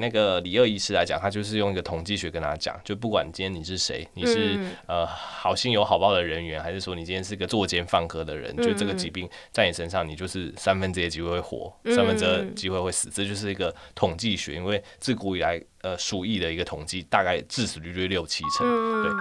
那个李鄂医师来讲，他就是用一个统计学跟他讲，就不管今天你是谁，你是好心有好报的人员，还是说你今天是个作奸犯科的人，就这个疾病在你身上，你就是1/3的机会会活，2/3的机会会死，这就是一个统计学，因为自古以来鼠疫的一个统计，大概致死率就6-7成，对。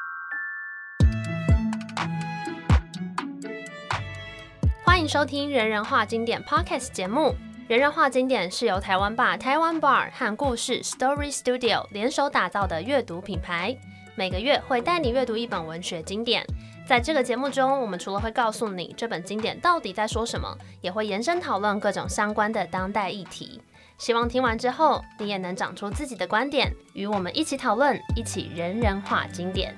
欢迎收听人人话经典 Podcast 节目。人人话经典是由台湾吧台湾 Bar 和故事 Story Studio 联手打造的阅读品牌，每个月会带你阅读一本文学经典。在这个节目中，我们除了会告诉你这本经典到底在说什么，也会延伸讨论各种相关的当代议题。希望听完之后，你也能长出自己的观点，与我们一起讨论，一起人人话经典。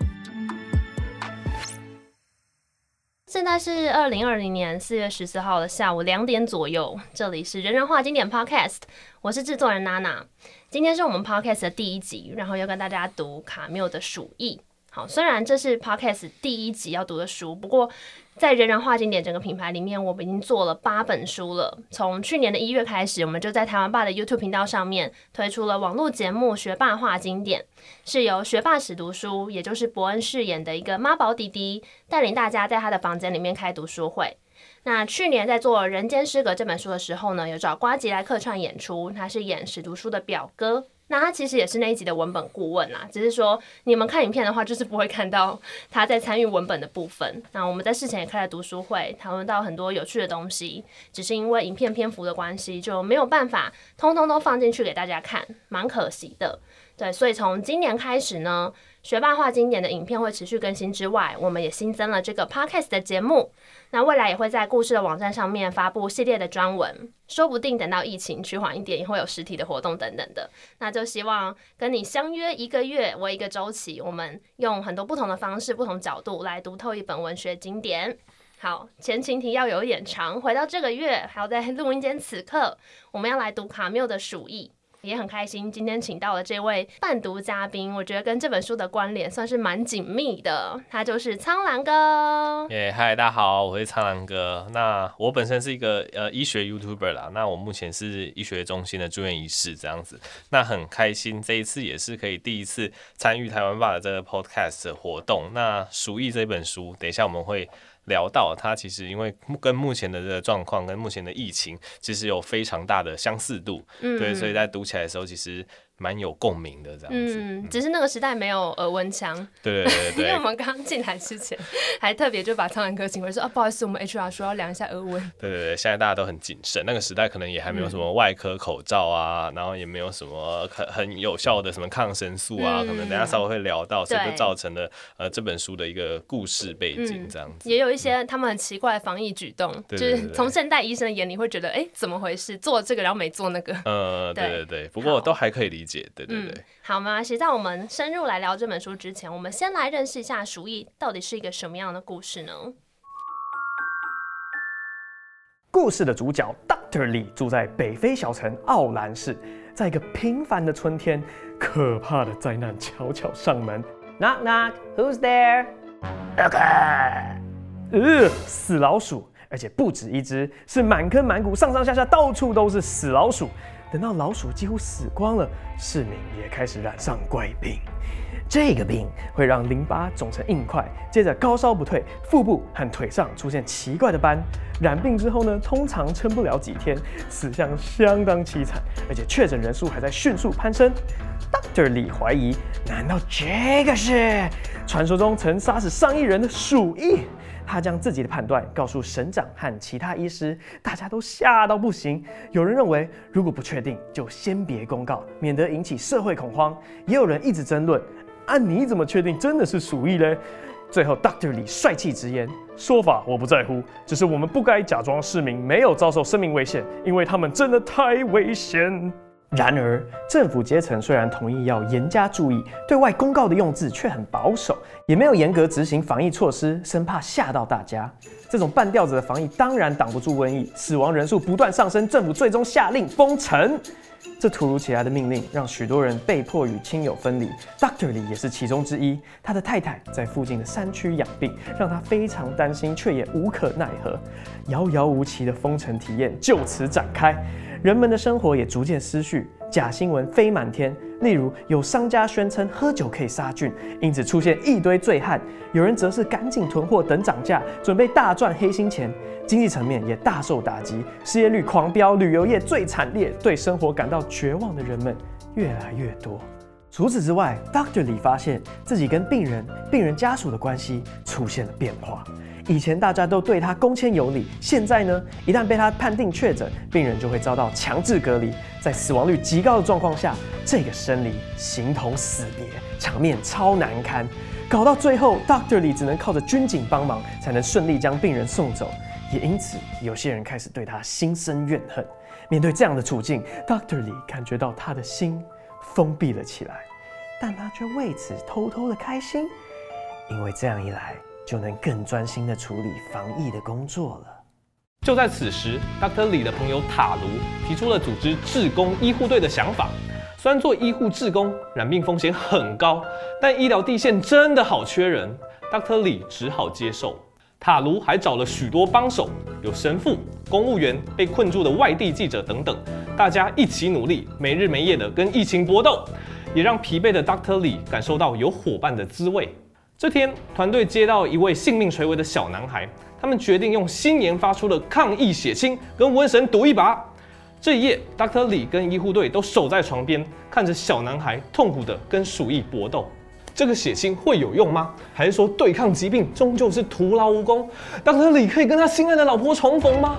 现在是2020年4月14号的下午2点左右，这里是人人话经典 Podcast， 我是制作人娜娜。今天是我们 Podcast 的第1集，然后要跟大家读卡缪的《鼠疫》。好，虽然这是 Podcast 第1集要读的书，不过在人人话经典整个品牌里面，我们已经做了8本书了。从去年的1月开始，我们就在台湾吧的 YouTube 频道上面推出了网络节目《学霸话经典》，是由学霸史读书，也就是伯恩饰演的一个妈宝弟弟，带领大家在他的房间里面开读书会。那去年在做《人间失格》这本书的时候呢，有找呱吉来客串演出，他是演史读书的表哥。那他其实也是那一集的文本顾问啦，只是说你们看影片的话，就是不会看到他在参与文本的部分。那我们在事前也开了读书会，讨论到很多有趣的东西，只是因为影片篇幅的关系，就没有办法通通都放进去给大家看，蛮可惜的。对，所以从今年开始呢，学霸话经典的影片会持续更新之外，我们也新增了这个 Podcast 的节目。那未来也会在故事的网站上面发布系列的专文，说不定等到疫情趋缓一点，也会有实体的活动等等的。那就希望跟你相约1个月为1个周期，我们用很多不同的方式、不同角度来读透一本文学经典。好，前情提要有一点长，回到这个月，还有在录音间此刻，我们要来读卡缪的《鼠疫》。也很开心，今天请到了这位伴读嘉宾，我觉得跟这本书的关联算是蛮紧密的，他就是苍蓝哥。 嗨，大家好，我是苍蓝哥。那我本身是一个医学 YouTuber 啦，那我目前是医学中心的住院医师这样子。那很开心，这一次也是可以第一次参与台湾吧的这个 Podcast 的活动。那《鼠疫》这本书，等一下我们会聊到它，其实因为跟目前的这个状况跟目前的疫情其实有非常大的相似度，对，所以在读起来的时候其实蛮有共鸣的这样子。 只是那个时代没有耳温枪， 对， 因为我们刚进来之前还特别就把苍蓝哥请回说，不好意思，我们 HR 说要量一下耳温。 对，现在大家都很谨慎，那个时代可能也还没有什么外科口罩啊，然后也没有什么很有效的什么抗生素啊，可能等一下稍微会聊到，所以就造成了这本书的一个故事背景这样子。 也有一些他们很奇怪的防疫举动，就是从现代医生的眼里会觉得，怎么回事？做这个然后没做那个。 对，不过都还可以理解。对。 好，没关系。在我们深入来聊这本书之前，我们先来认识一下《鼠疫》到底是一个什么样的故事呢？ 故事的主角 Dr. Lee 住在北非小城奥兰市，在一个平凡的春天，可怕的灾难悄悄上门。Knock knock, who's there? 死老鼠，而且不止一只，是满坑满谷、上上下下到处都是死老鼠。等到老鼠几乎死光了，市民也开始染上怪病。这个病会让淋巴肿成硬块，接着高烧不退，腹部和腿上出现奇怪的斑。染病之后呢，通常撑不了几天，死相相当凄惨，而且确诊人数还在迅速攀升。Dr. Lee 怀疑，难道这个是传说中曾杀死上亿人的鼠疫？他将自己的判断告诉省长和其他医师，大家都吓到不行。有人认为，如果不确定，就先别公告，免得引起社会恐慌。也有人一直争论，你怎么确定真的是鼠疫呢？最后 ，Dr. Lee 帅气直言，说法我不在乎，只是我们不该假装市民没有遭受生命危险，因为他们真的太危险。然而，政府阶层虽然同意要严加注意，对外公告的用字却很保守，也没有严格执行防疫措施，生怕吓到大家。这种半吊子的防疫当然挡不住瘟疫，死亡人数不断上升，政府最终下令封城。这突如其来的命令让许多人被迫与亲友分离 ，Dr. Lee 也是其中之一。他的太太在附近的山区养病，让他非常担心，却也无可奈何。遥遥无期的封城体验就此展开。 人们的生活也逐渐失序，假新闻飞满天。例如，有商家宣称喝酒可以杀菌，因此出现一堆醉汉；有人则是赶紧囤货等涨价，准备大赚黑心钱。经济层面也大受打击，失业率狂飙，旅游业最惨烈，对生活感到绝望的人们越来越多。除此之外 ，Dr. Li 发现自己跟病人家属的关系出现了变化。以前大家都对他恭谦有礼，现在呢，一旦被他判定确诊，病人就会遭到强制隔离。在死亡率极高的状况下，这个生离形同死别，场面超难堪。搞到最后 ，Dr. Li 只能靠着军警帮忙，才能顺利将病人送走。也因此，有些人开始对他心生怨恨。面对这样的处境 ，Dr. Li 感觉到他的心封闭了起来，但他却为此偷偷的开心，因为这样一来，就能更专心的处理防疫的工作了。 就在此时 ，Dr. Li 的朋友塔卢提出了组织志工医护队的想法。虽然做医护志工染病风险很高，但医疗第一线真的好缺人 ，Dr. Li 只好接受。塔卢还找了许多帮手，有神父、公务员、被困住的外地记者等等，大家一起努力，没日没夜的跟疫情搏斗，也让疲惫的 Dr. Li 感受到有伙伴的滋味。这天，团队接到一位性命垂危的小男孩，他们决定用新研发出的抗疫血清跟瘟神赌一把。这一夜 ，Dr. Li 跟医护队都守在床边，看着小男孩痛苦的跟鼠疫搏斗。这个血清会有用吗？还是说对抗疾病终究是徒劳无功 ？Dr. Li 可以跟他心爱的老婆重逢吗？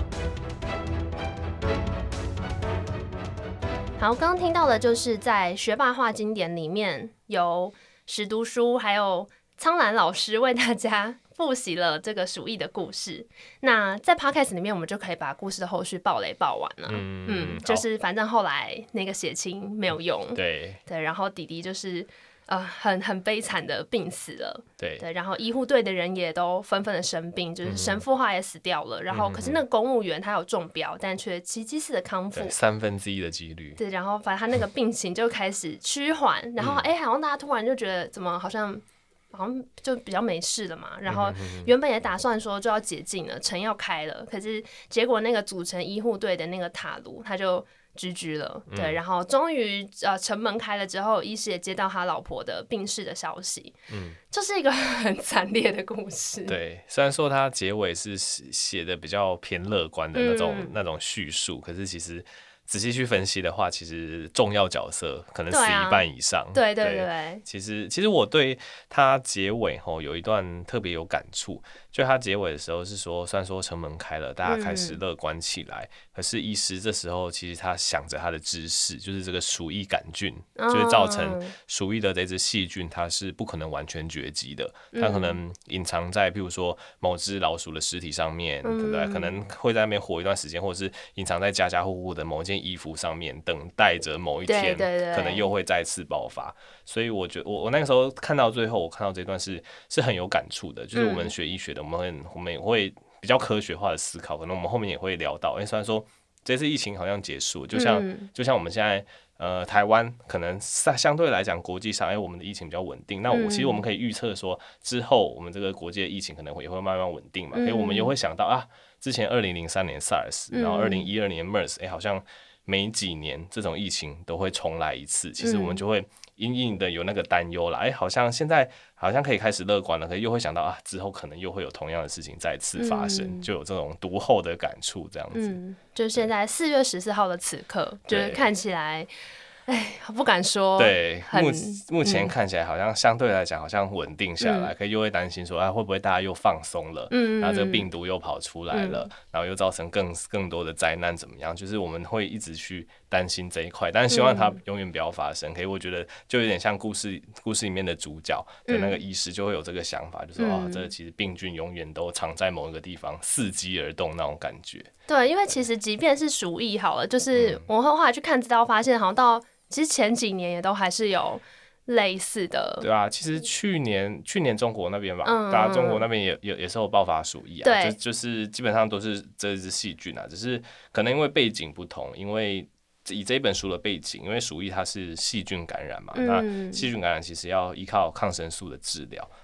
好，刚刚听到的就是在学霸化经典里面，由史读书还有苍兰老师为大家复习了这个鼠疫的故事。那在 podcast 里面，我们就可以把故事的后续爆雷爆完了。就是反正后来那个血清没有用， 对， 然后弟弟就是很悲惨的病死了， 对， 然后医护队的人也都纷纷的生病，就是神父后来也死掉了，然后可是那个公务员他有中标，但却奇迹式的康复 1/3的几率， 对，然后反正他那个病情就开始趋缓，然后好像大家突然就觉得怎么好像就比较没事了嘛，然后原本也打算说就要解禁了，城要开了，可是结果那个组成医护队的那个塔卢他就GG了，对，然后终于城门开了之后，医师也接到他老婆的病逝的消息，就是一个很惨烈的故事。 对，虽然说他结尾是写的比较偏乐观的那种叙述，可是其实仔细去分析的话，其实重要角色可能死一半以上。 对对 对， 其实我对他结尾有一段特别有感触，就他结尾的时候是说，虽然说城门开了，大家开始乐观起来，可是医师这时候其实他想着他的知识，就是这个鼠疫杆菌，就是造成鼠疫的这只细菌，它是不可能完全绝迹的，它可能隐藏在譬如说某只老鼠的尸体上面，对不对？可能会在那边活一段时间，或者是隐藏在家家户户的某件衣服上面，等待着某一天可能又会再次爆发。所以我觉得我那个时候看到最后，我看到这段是很有感触的，就是我们学医学的，我们也会比较科学化的思考，可能我们后面也会聊到，虽然说这次疫情好像结束，就像我们现在台湾可能相对来讲国际上我们的疫情比较稳定，那其实我们可以预测说之后我们这个国际的疫情可能也会慢慢稳定嘛，所以我们也会想到之前2003年 SARS， 然后2012年 MERS， 好像每几年这种疫情都会重来一次，其实我们就会隐隐的有那个担忧啦，好像现在好像可以开始乐观了，可是又会想到之后可能又会有同样的事情再次发生，就有这种读后的感触这样子。 就现在4月14号的此刻，就是看起来不敢说， 对，目前看起来好像相对来讲好像稳定下来，可以又会担心说会不会大家又放松了，然后这个病毒又跑出来了，然后又造成更多的灾难怎么样？就是我们会一直去担心这一块，但是希望它永远不要发生。可是我觉得就有点像故事里面的主角的那个医师就会有这个想法，就是这个其实病菌永远都藏在某一个地方，伺机而动那种感觉。 对，因为其实即便是鼠疫好了，就是我后来去看资料发现，好像到其实前几年也都还是有类似的。 对啊，其实去年中国那边吧，大家中国那边也是有爆发鼠疫啊，就是基本上都是这只细菌啊，只是可能因为背景不同，因为以这一本书的背景，因为鼠疫它是细菌感染嘛，那细菌感染其实要依靠抗生素的治疗，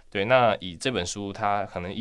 对，那以这本书它可能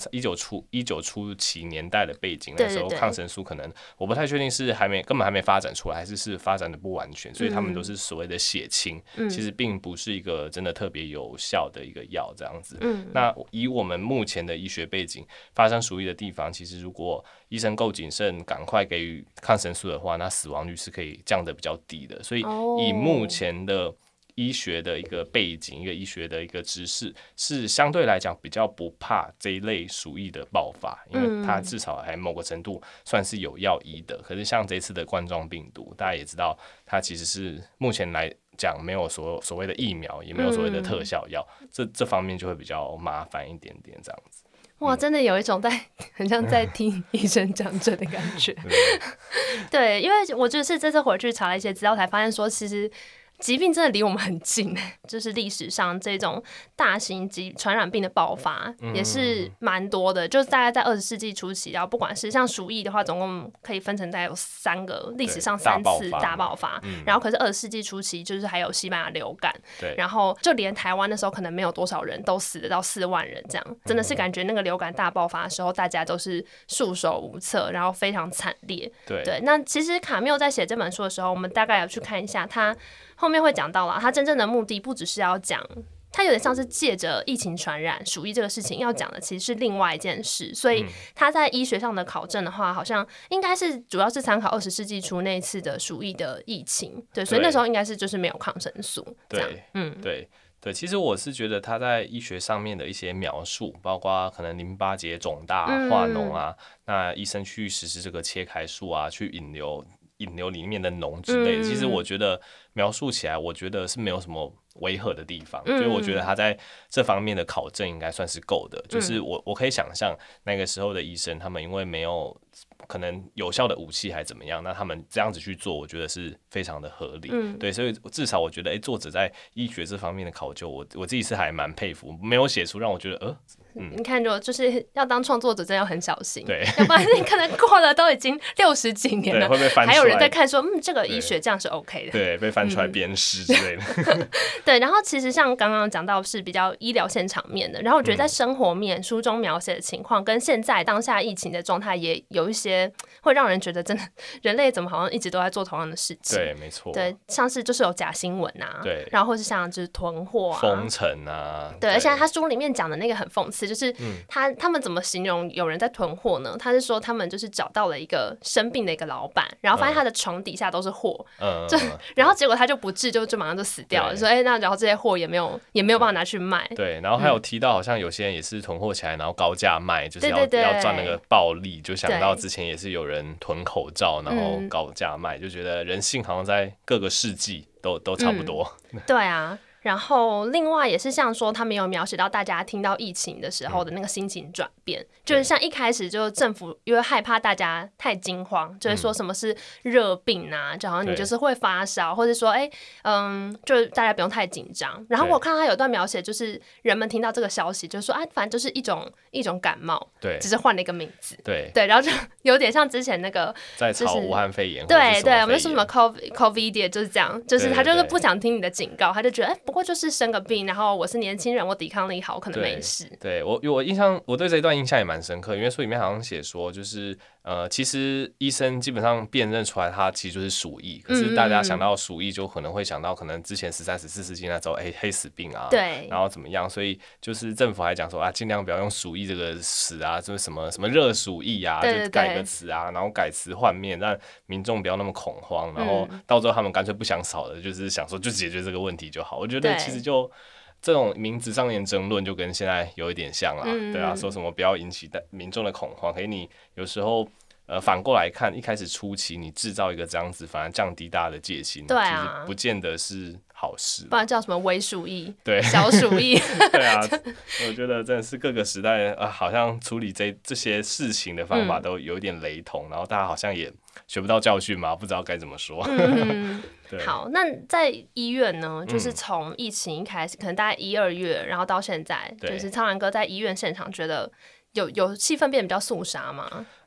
19初期年代的背景，那时候抗生素可能我不太确定是根本还没发展出来，还是发展的不完全，所以他们都是所谓的血清，其实并不是一个真的特别有效的一个药这样子。那以我们目前的医学背景，发生鼠疫的地方，其实如果医生够谨慎，赶快给予抗生素的话，那死亡率是可以降得比较低的。所以以目前的医学的一个背景，一个医学的一个知识，是相对来讲比较不怕这一类鼠疫的爆发，因为它至少还某个程度算是有药医的。可是像这次的冠状病毒，大家也知道，它其实是目前来讲没有所谓的疫苗，也没有所谓的特效药，这方面就会比较麻烦一点点这样子。 哇，真的有一种很像在听医生讲这的感觉。对，因为我就是这次回去查了一些资料，才发现说，其实疾病真的离我们很近，就是历史上这种大型传染病的爆发也是蛮多的，就是大概在20世纪初期，然后不管是像鼠疫的话，总共可以分成大概有3个，历史上3次大爆发，然后可是20世纪初期就是还有西班牙流感，然后就连台湾的时候可能没有多少人都死得到4万人这样，真的是感觉那个流感大爆发的时候，大家都是束手无策，然后非常惨烈。对，那其实卡缪在写这本书的时候，我们大概有去看一下他后面会讲到啦，他真正的目的不只是要讲，他有点像是借着疫情传染鼠疫这个事情要讲的其实是另外一件事，所以他在医学上的考证的话，好像应该是主要是参考20世纪初那一次的鼠疫的疫情，对，所以那时候应该是就是没有抗生素， 对，其实我是觉得他在医学上面的一些描述，包括可能淋巴结肿大、化脓啊，那医生去实施这个切开术啊，去引流里面的脓之类的，其实我觉得描述起来，我觉得是没有什么违和的地方，所以我觉得他在这方面的考证应该算是够的。就是我可以想象那个时候的医生，他们因为没有可能有效的武器还怎么样，那他们这样子去做，我觉得是非常的合理。对，所以至少我觉得，作者在医学这方面的考究，我自己是还蛮佩服，没有写出让我觉得你看，就是要当创作者，真的要很小心， 对， 要不然你可能过了都已经60几年了， 会被翻出来， 还有人在看说，这个医学这样是 OK 的， 对，被翻出来鞭尸之类的。 对，然后其实像刚刚讲到是比较医疗现场面的，然后我觉得在生活面，书中描写的情况跟现在当下疫情的状态也有一些会让人觉得真的人类怎么好像一直都在做同样的事情。 对，没错。 对，像是就是有假新闻啊， 对， 然后或是像就是囤货啊、 封城啊， 对，而且他书里面讲的那个很讽刺，就是他们怎么形容有人在囤货呢？他是说他们就是找到了一个生病的一个老板，然后发现他的床底下都是货，然后结果他就不治，就马上就死掉了。说那然后这些货也没有办法拿去卖。 对，然后还有提到好像有些人也是囤货起来，然后高价卖，就是要赚那个暴利。就想到之前也是有人囤口罩，然后高价卖，就觉得人性好像在各个世纪都差不多。 对啊。然后另外也是像说他们有描写到大家听到疫情的时候的那个心情转变，就是像一开始就政府因为害怕大家太惊慌，就是说什么是热病啊，就好像你就是会发烧，或者说就是大家不用太紧张。然后我看他有段描写，就是人们听到这个消息就是说反正就是一种感冒， 对， 只是换了一个名字， 对， 然后就有点像之前那个在炒武汉肺炎， 对，我们就说什么 COVID 就是这样，就是他就是不想听你的警告，他就觉得不过就是生个病，然后我是年轻人，我抵抗力好，我可能没事。 对，我印象，我对这一段印象也蛮深刻，因为书里面好像写说，就是其实医生基本上辨认出来他其实就是鼠疫，可是大家想到鼠疫就可能会想到可能之前13、14世纪那时候黑死病啊， 对， 然后怎么样，所以就是政府还讲说尽量不要用鼠疫这个词啊，就是什么热鼠疫啊，就改个词啊，然后改词换面，让民众不要那么恐慌，然后到最后他们干脆不想扫了，就是想说就解决这个问题就好。我觉得其实就这种名字上面争论就跟现在有一点像啦，对啊，说什么不要引起民众的恐慌，可是你有时候反过来看，一开始初期你制造一个这样子，反而降低大家的戒心， 对啊， 其实不见得是好事， 不然叫什么微鼠疫， 对， 小鼠疫， 对啊，我觉得真的是各个时代好像处理这些事情的方法都有一点雷同，然后大家好像也学不到教训嘛，不知道该怎么说。 好，那在医院呢，就是从疫情一开始，可能大概1、2月，然后到现在，就是苍兰哥在医院现场觉得有气氛变得比较肃杀吗？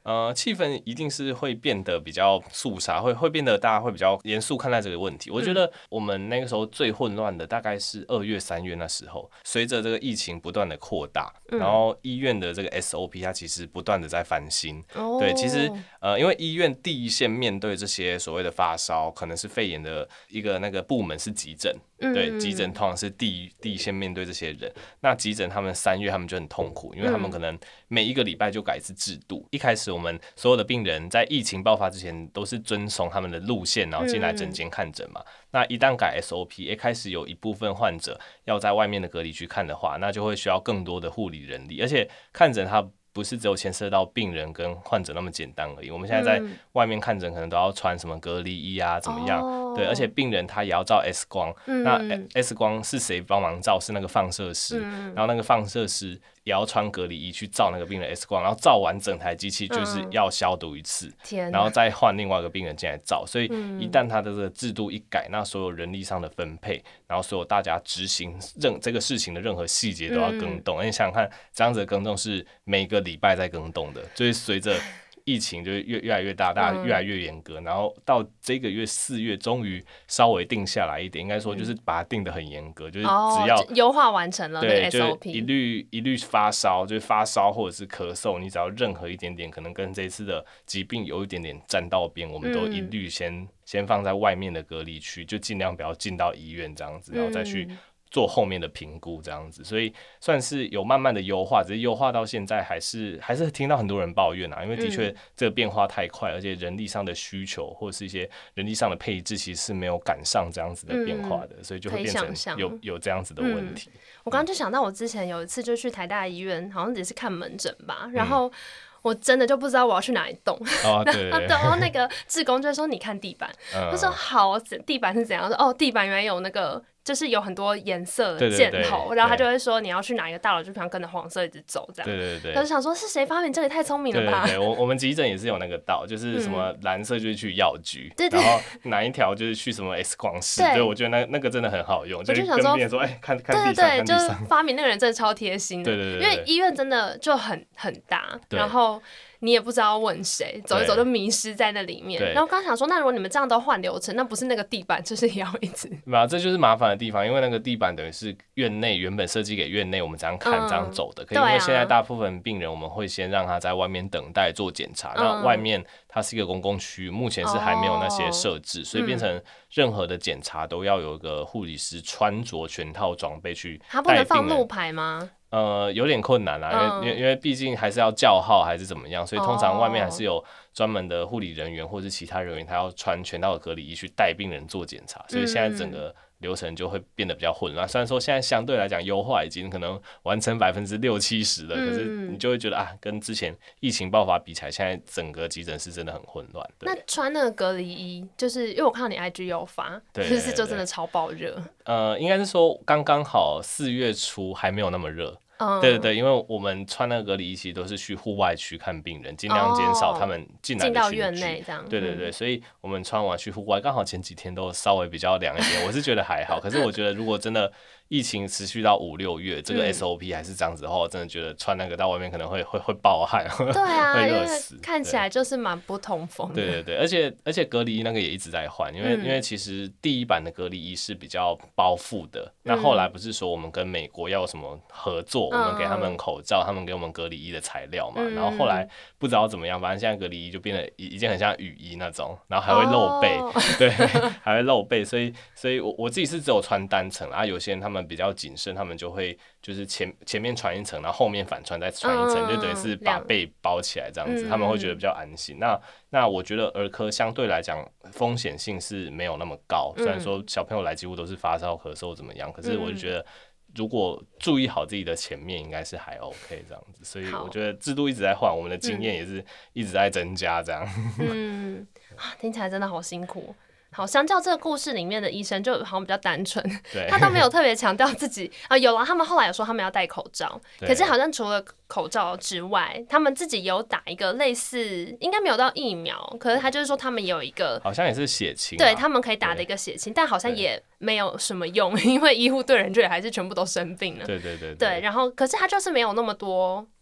气氛一定是会变得比较肃杀，会变得大家会比较严肃看待这个问题。我觉得我们那个时候最混乱的大概是2月3月那时候，随着这个疫情不断的扩大，然后医院的这个 SOP 它其实不断的在翻新。对，其实因为医院第一线面对这些所谓的发烧，可能是肺炎的一个那个部门是急诊。对，急诊通常是第一线面对这些人。那急诊他们3月他们就很痛苦，因为他们可能每一个礼拜就改一次制度。一开始我们所有的病人在疫情爆发之前都是遵从他们的路线，然后进来诊间看诊嘛。那一旦改 SOP， 开始有一部分患者要在外面的隔离区看的话，那就会需要更多的护理人力，而且看诊它不是只有牵涉到病人跟患者那么简单而已。我们现在在外面看诊，可能都要穿什么隔离衣啊，怎么样？对，而且病人他也要照 X 光，那 X 光是谁帮忙照？是那个放射师，然后那个放射师也要穿隔离衣去照那个病人 X 光，然后照完整台机器就是要消毒一次，然后再换另外一个病人进来照。所以一旦他的这个制度一改，那所有人力上的分配，然后所有大家执行这个事情的任何细节都要更动。而且想想看，这样子的更动是每个礼拜在更动的，就是随着疫情就越来越大，大家越来越严格，然后到这个月4月终于稍微定下来一点，应该说就是把它定得很严格，就是只要优化完成了那个 SOP， 就是一律发烧，就是发烧或者是咳嗽，你只要任何一点点可能跟这次的疾病有一点点沾到边，我们都一律先放在外面的隔离区，就尽量不要进到医院这样子，然后再去做后面的评估这样子，所以算是有慢慢的优化，只是优化到现在还是听到很多人抱怨啊，因为的确这个变化太快，而且人力上的需求或者是一些人力上的配置其实是没有赶上这样子的变化的，所以就会变成有这样子的问题。 我刚刚就想到我之前有一次就去台大医院，好像也是看门诊吧，然后我真的就不知道我要去哪里动，然后那个志工就说你看地板，他说好，地板是怎样？说地板原来有那个。就是有很多颜色的箭头，然后他就会说你要去哪一个大楼，就想跟着黄色一直走这样。对。他就想说是谁发明这个？也太聪明了吧！ 对，我们急诊也是有那个道，就是什么蓝色就是去药局，然后哪一条就是去什么 X 光室。对，我觉得那个真的很好用，就是跟病人说，看地上， 对，就是发明那个人真的超贴心的。对，因为医院真的就很大，然后。你也不知道问谁，走一走就迷失在那里面。然后刚想说，那如果你们这样都换流程，那不是那个地板就是也要一直？ 没有，这就是麻烦的地方，因为那个地板等于是院内原本设计给院内我们这样看、这样走的。可是因为现在大部分病人我们会先让他在外面等待做检查，那外面它是一个公共区域，目前是还没有那些设置，所以变成任何的检查都要有一个护理师穿着全套装备去带病人。 他不能放路牌吗？ 有点困难啦，因为毕竟还是要叫号还是怎么样，所以通常外面还是有专门的护理人员或是其他人员，他要穿全套的隔离衣去带病人做检查，所以现在整个流程就会变得比较混乱。虽然说现在相对来讲优化已经可能完成60%-70%了，可是你就会觉得跟之前疫情爆发比起来，现在整个急诊室真的很混乱。 那穿那个隔离衣，就是因为我看到你 IG 有发，就是就真的超爆热。 应该是说刚刚好4月初还没有那么热。对，因为我们穿那个隔离衣其实都是去户外区看病人，尽量减少他们进来的群聚。进到院内这样。对，所以我们穿完去户外，刚好前几天都稍微比较凉一点，我是觉得还好。可是我觉得如果真的疫情持续到5-6月，这个 SOP 还是这样子的话，我真的觉得穿那个到外面可能会爆汗， 对啊， 会热死， 看起来就是蛮不通风的。 对，而且隔离衣那个也一直在换，因为其实第一版的隔离衣是比较包覆的，那后来不是说我们跟美国要有什么合作，我们给他们口罩，他们给我们隔离衣的材料嘛，然后后来不知道怎么样，反正现在隔离衣就变得一件很像雨衣那种，然后还会露背，对，还会露背，所以我自己是只有穿单层啊，有些人他们比较谨慎，他们就会就是前面穿一层，然后后面反穿再穿一层，就等于是把背包起来这样子，他们会觉得比较安心。那我觉得儿科相对来讲风险性是没有那么高，虽然说小朋友来几乎都是发烧咳嗽怎么样，可是我就觉得如果注意好自己的前面，应该是还 OK 这样子。所以我觉得制度一直在换，我们的经验也是一直在增加这样。 听起来真的好辛苦。好，相较这个故事里面的医生就好像比较单纯，他都没有特别强调自己有啊，他们后来有说他们要戴口罩，可是好像除了口罩之外，他们自己有打一个类似，应该没有到疫苗，可是他就是说他们有一个好像也是血清， 对他们可以打的一个血清，但好像也没有什么用，因为医护队人就也还是全部都生病了。 对， 然后可是他就是没有那么多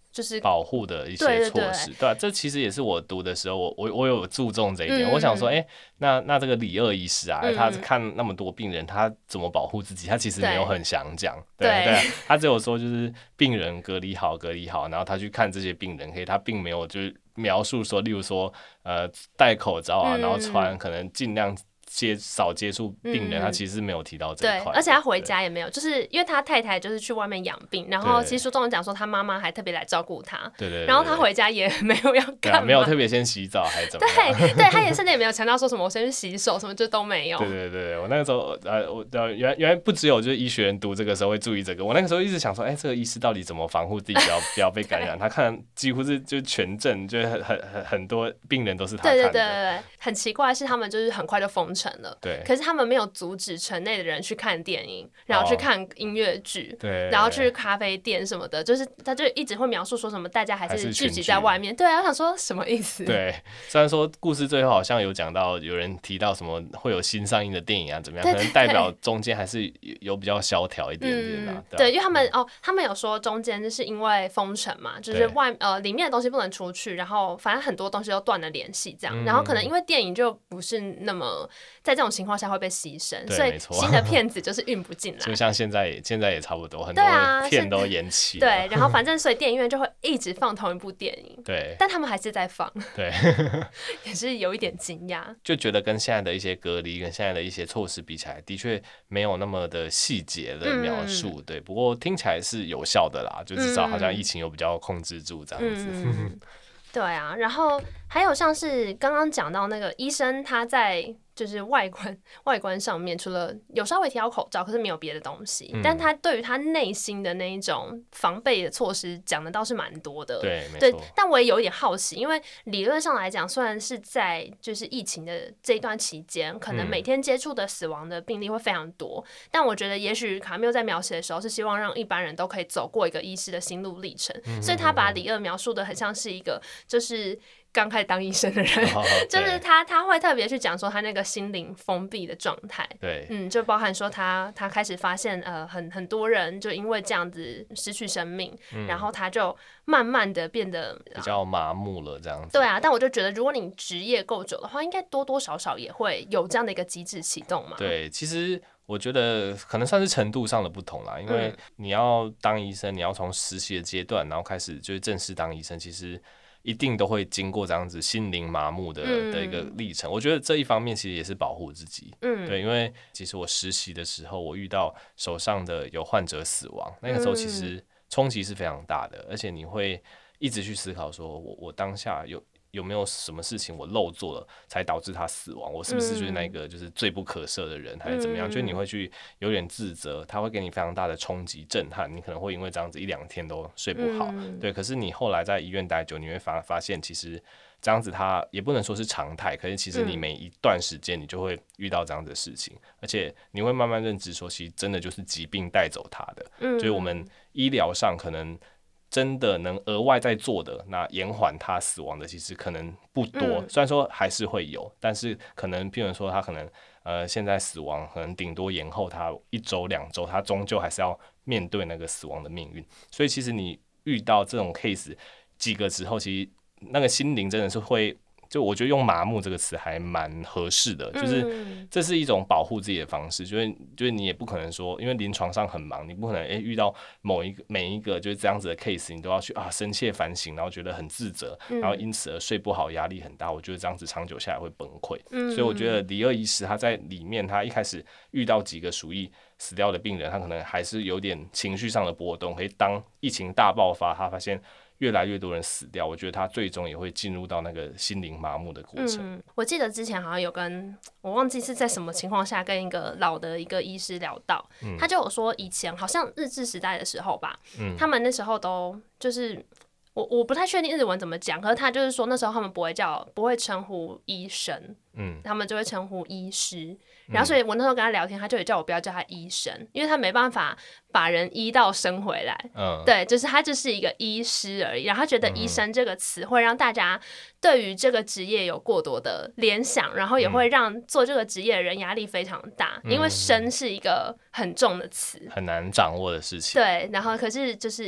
就是保护的一些措施，对啊，这其实也是我读的时候，我有注重这一点。我想说，那这个李鄂医师啊，他看那么多病人，他怎么保护自己？他其实没有很想讲，对，他只有说就是病人隔离好，然后他去看这些病人，他并没有就是描述说，例如说戴口罩啊，然后可能尽量少接触病人，他其实没有提到这一块， 对，而且他回家也没有，就是因为他太太就是去外面养病，然后其实书中讲说他妈妈还特别来照顾他， 对， 然后他回家也没有要干嘛， 没有特别先洗澡还是怎么样， 对，他也甚至也没有强调说什么我先去洗手什么，就都没有。 对，我那个时候原来不只有就是医学人读这个时候会注意这个，我那个时候一直想说，这个医师到底怎么防护自己不要被感染？他看几乎是就全镇，就是很多病人都是他看的。 对，很奇怪的是他们就是很快就封城了， 对， 可是他们没有阻止城内的人去看电影，然后去看音乐剧， 对， 然后去咖啡店什么的，就是他就一直会描述说什么大家还是聚集在外面。对啊，我想说什么意思？ 对，虽然说故事最后好像有讲到有人提到什么会有新上映的电影啊怎么样，可能代表中间还是有比较萧条一点点的。 对，因为他们有说中间就是因为封城嘛，就是里面的东西不能出去，然后反正很多东西都断了联系这样，然后可能因为电影就不是那么在这种情况下会被牺牲，所以新的片子就是运不进来。 就像现在也差不多，很多片都延期了。 对，然后反正所以电影院就会一直放同一部电影。 对， 但他们还是在放。 对， 也是有一点惊讶， 就觉得跟现在的一些隔离跟现在的一些措施比起来，的确没有那么的细节的描述。对，不过听起来是有效的啦，就至少好像疫情有比较控制住这样子。 对啊，然后还有像是刚刚讲到那个医生，他在就是外观上面，除了有稍微提到口罩，可是没有别的东西。但他对于他内心的那一种防备的措施讲的倒是蛮多的。 对，没错。 但我也有点好奇，因为理论上来讲，虽然是在就是疫情的这一段期间，可能每天接触的死亡的病例会非常多，但我觉得也许卡缪在描写的时候是希望让一般人都可以走过一个医师的心路历程，所以他把李鄂描述的很像是一个就是刚开始当医生的人，就是他会特别去讲说他那个心灵封闭的状态， 对， 就包含说他开始发现很多人就因为这样子失去生命，然后他就慢慢的变得比较麻木了这样子。 对啊，但我就觉得如果你职业够久的话，应该多多少少也会有这样的一个机制启动嘛。 对，其实我觉得可能算是程度上的不同啦，因为你要当医生，你要从实习的阶段，然后开始就是正式当医生，其实一定都会经过这样子心灵麻木的一个历程。我觉得这一方面其实也是保护自己。对，因为其实我实习的时候，我遇到手上的有患者死亡，那个时候其实冲击是非常大的，而且你会一直去思考说，我当下有没有什么事情我漏做了，才导致他死亡？我是不是就是那个就是罪不可赦的人，还是怎么样？就是你会去有点自责，他会给你非常大的冲击、震撼，你可能会因为这样子1-2天都睡不好。对，可是你后来在医院待久，你会发现其实这样子他也不能说是常态，可是其实你每一段时间你就会遇到这样的事情，而且你会慢慢认知说，其实真的就是疾病带走他的。所以我们医疗上可能真的能额外在做的，那延缓他死亡的其实可能不多，虽然说还是会有，但是可能譬如说他可能现在死亡，可能顶多延后他1周2周，他终究还是要面对那个死亡的命运。所以其实你遇到这种 case 几个之后，其实那个心灵真的是会。就我觉得用麻木这个词还蛮合适的，就是这是一种保护自己的方式，就是你也不可能说，因为临床上很忙，你不可能遇到每一个就是这样子的 case， 你都要去深切反省，然后觉得很自责，然后因此而睡不好，压力很大。我觉得这样子长久下来会崩溃。所以我觉得李鄂医师他在里面，他一开始遇到几个属于死掉的病人，他可能还是有点情绪上的波动，可以当疫情大爆发，他发现越来越多人死掉，我觉得他最终也会进入到那个心灵麻木的过程。 我记得之前好像有我忘记是在什么情况下跟一个老的一个医师聊到，他就有说以前好像日治时代的时候吧，他们那时候都就是我不太确定日文怎么讲，可是他就是说那时候他们不会称呼医生，他们就会称呼医师。然后所以我那时候跟他聊天，他就也叫我不要叫他医生，因为他没办法把人医到生回来。对，就是他就是一个医师而已。然后他觉得医生这个词会让大家对于这个职业有过多的联想，然后也会让做这个职业的人压力非常大，因为生是一个很重的词， 很难掌握的事情。 对，然后可是就是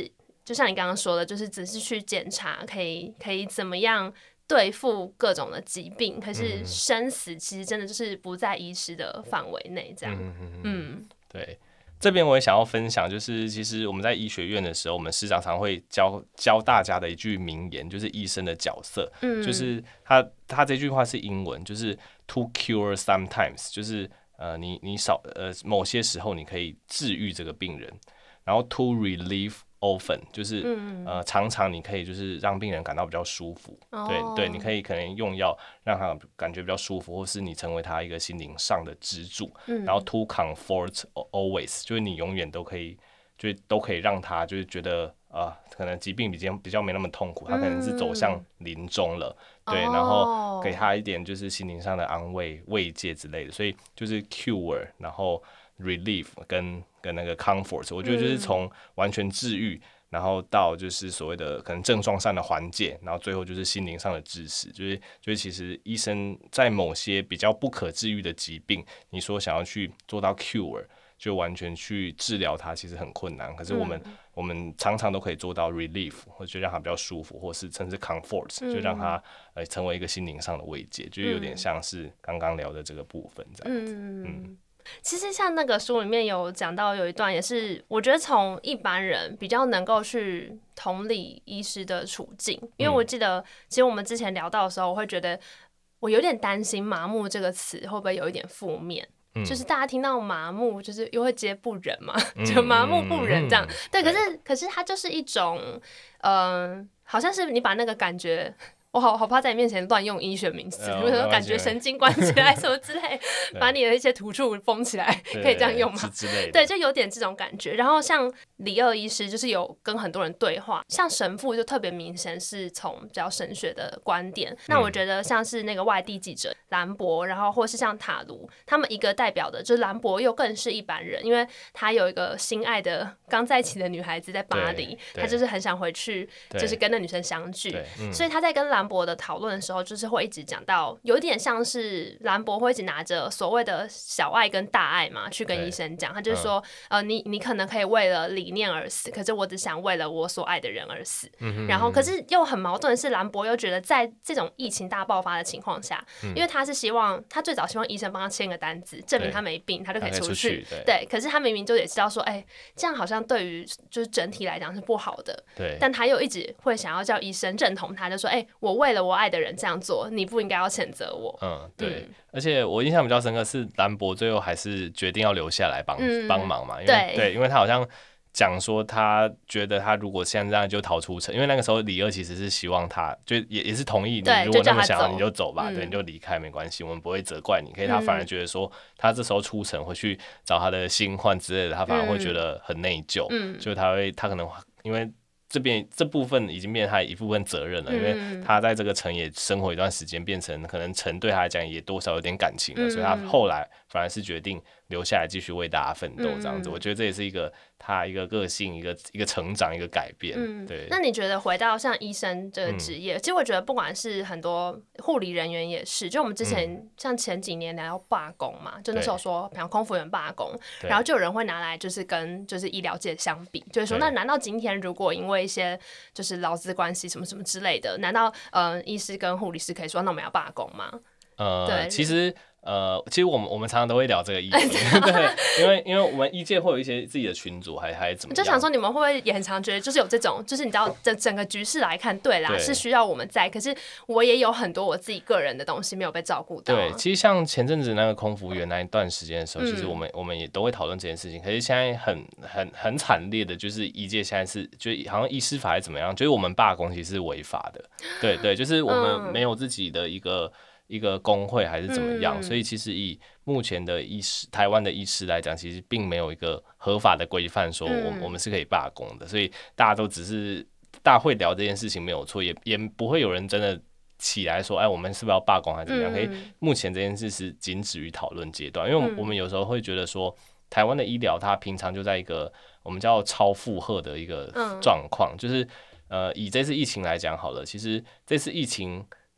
就像你刚刚说的，就是只是去检查，可以怎么样对付各种的疾病，可是生死其实真的就是不在医师的范围内，这样。 对。这边我也想要分享，就是其实我们在医学院的时候，我们师长常会教大家的一句名言，就是医生的角色，就是他这句话是英文，就是 to cure sometimes， 就是你某些时候你可以治愈这个病人，然后 to relieve often， 就是常常你可以就是让病人感到比较舒服，对，你可以可能用药让他感觉比较舒服，或是你成为他一个心灵上的支柱，然后 to comfort always， 就是你永远都可以让他就是觉得可能疾病比较没那么痛苦，他可能是走向临终了，对，然后给他一点就是心灵上的安慰、慰藉之类的，所以就是 cure， 然后 relief 跟那个 comfort， 我觉得就是从完全治愈，然后到就是所谓的可能症状上的缓解，然后最后就是心灵上的支持，就是其实医生在某些比较不可治愈的疾病，你说想要去做到 cure， 就完全去治疗它，其实很困难。可是我们常常都可以做到 relief， 或者让它比较舒服，或是甚至 comfort， 就让它成为一个心灵上的慰藉，就有点像是刚刚聊的这个部分这样子。 其实像那个书里面有讲到有一段也是，我觉得从一般人比较能够去同理医师的处境，因为我记得其实我们之前聊到的时候，我会觉得我有点担心麻木这个词会不会有一点负面。就是大家听到麻木，就是又会接不仁嘛，就麻木不仁这样。对，可是它就是一种，好像是你把那个感觉。我好怕在你面前乱用医学名词，比如说感觉神经关起来什么之类，把你的一些突触封起来，可以这样用吗？ 之类的。 对，就有点这种感觉。然后像李二医师，就是有跟很多人对话，像神父就特别明显是从比较神学的观点。那我觉得像是那个外地记者兰博，然后或是像塔卢，他们一个代表的就是兰博又更是一般人，因为他有一个心爱的刚在一起的女孩子在巴黎，他就是很想回去，就是跟那女生相聚，所以他在跟兰博的讨论的时候，就是会一直讲到，有点像是兰博会一直拿着所谓的小爱跟大爱嘛，去跟医生讲，他就是说，你可能可以为了理念而死，可是我只想为了我所爱的人而死。然后，可是又很矛盾的是，兰博又觉得在这种疫情大爆发的情况下，因为他是希望，他最早希望医生帮他签个单子，证明他没病，他就可以出去。对，可是他明明就也知道说，这样好像对于就是整体来讲是不好的。对，但他又一直会想要叫医生认同他，就说，我为了我爱的人这样做，你不应该要谴责我。 对。而且我印象比较深刻是兰博最后还是决定要留下来帮忙嘛，因为他好像讲说他觉得他如果现在这样就逃出城，因为那个时候李二其实是希望他就也是同意你，如果那么想要你就走吧，对，你就离开没关系，我们不会责怪你。可以他反而觉得说他这时候出城回去找他的新欢之类的，他反而会觉得很内疚，就他可能因为这部分已经变成他一部分责任了，因为他在这个城也生活一段时间，变成可能城对他来讲也多少有点感情了，所以他后来反而是决定留下来继续为大家奋斗这样子。我觉得这也是他一个个性、一个成长、一个改变。对。 那你觉得回到像医生这个职业，其实我觉得不管是很多护理人员也是，就我们之前像前几年聊到罢工嘛，就那时候说，比方空服员罢工，然后就有人会拿来就是跟就是医疗界相比，就是说，那难道今天如果因为一些就是劳资关系什么什么之类的，难道医师跟护理师可以说那我们要罢工吗？ 对，其实我们常常都会聊这个议题，对，因为我们医界会有一些自己的群组，还怎么样？ 就想说你们会不会也很常觉得，就是有这种，就是你知道整个局势来看，对啦，是需要我们在，可是我也有很多我自己个人的东西没有被照顾到。 对，其实像前阵子那个空服员那一段时间的时候，其实我们也都会讨论这件事情。可是现在很惨烈的，就是医界现在是就好像医师法还是怎么样，就是我们罢工其实是违法的。对，就是我们没有自己的一个工会还是怎么样，所以其实以目前的台湾的医师来讲，其实并没有一个合法的规范说我们是可以罢工的，所以大家都只是大会聊这件事情没有错，也不会有人真的起来说，我们是不是要罢工还是怎么样？可以目前这件事是仅止于讨论阶段，因为我们有时候会觉得说，台湾的医疗它平常就在一个我们叫超负荷的一个状况，就是以这次疫情来讲好了，其实这次疫情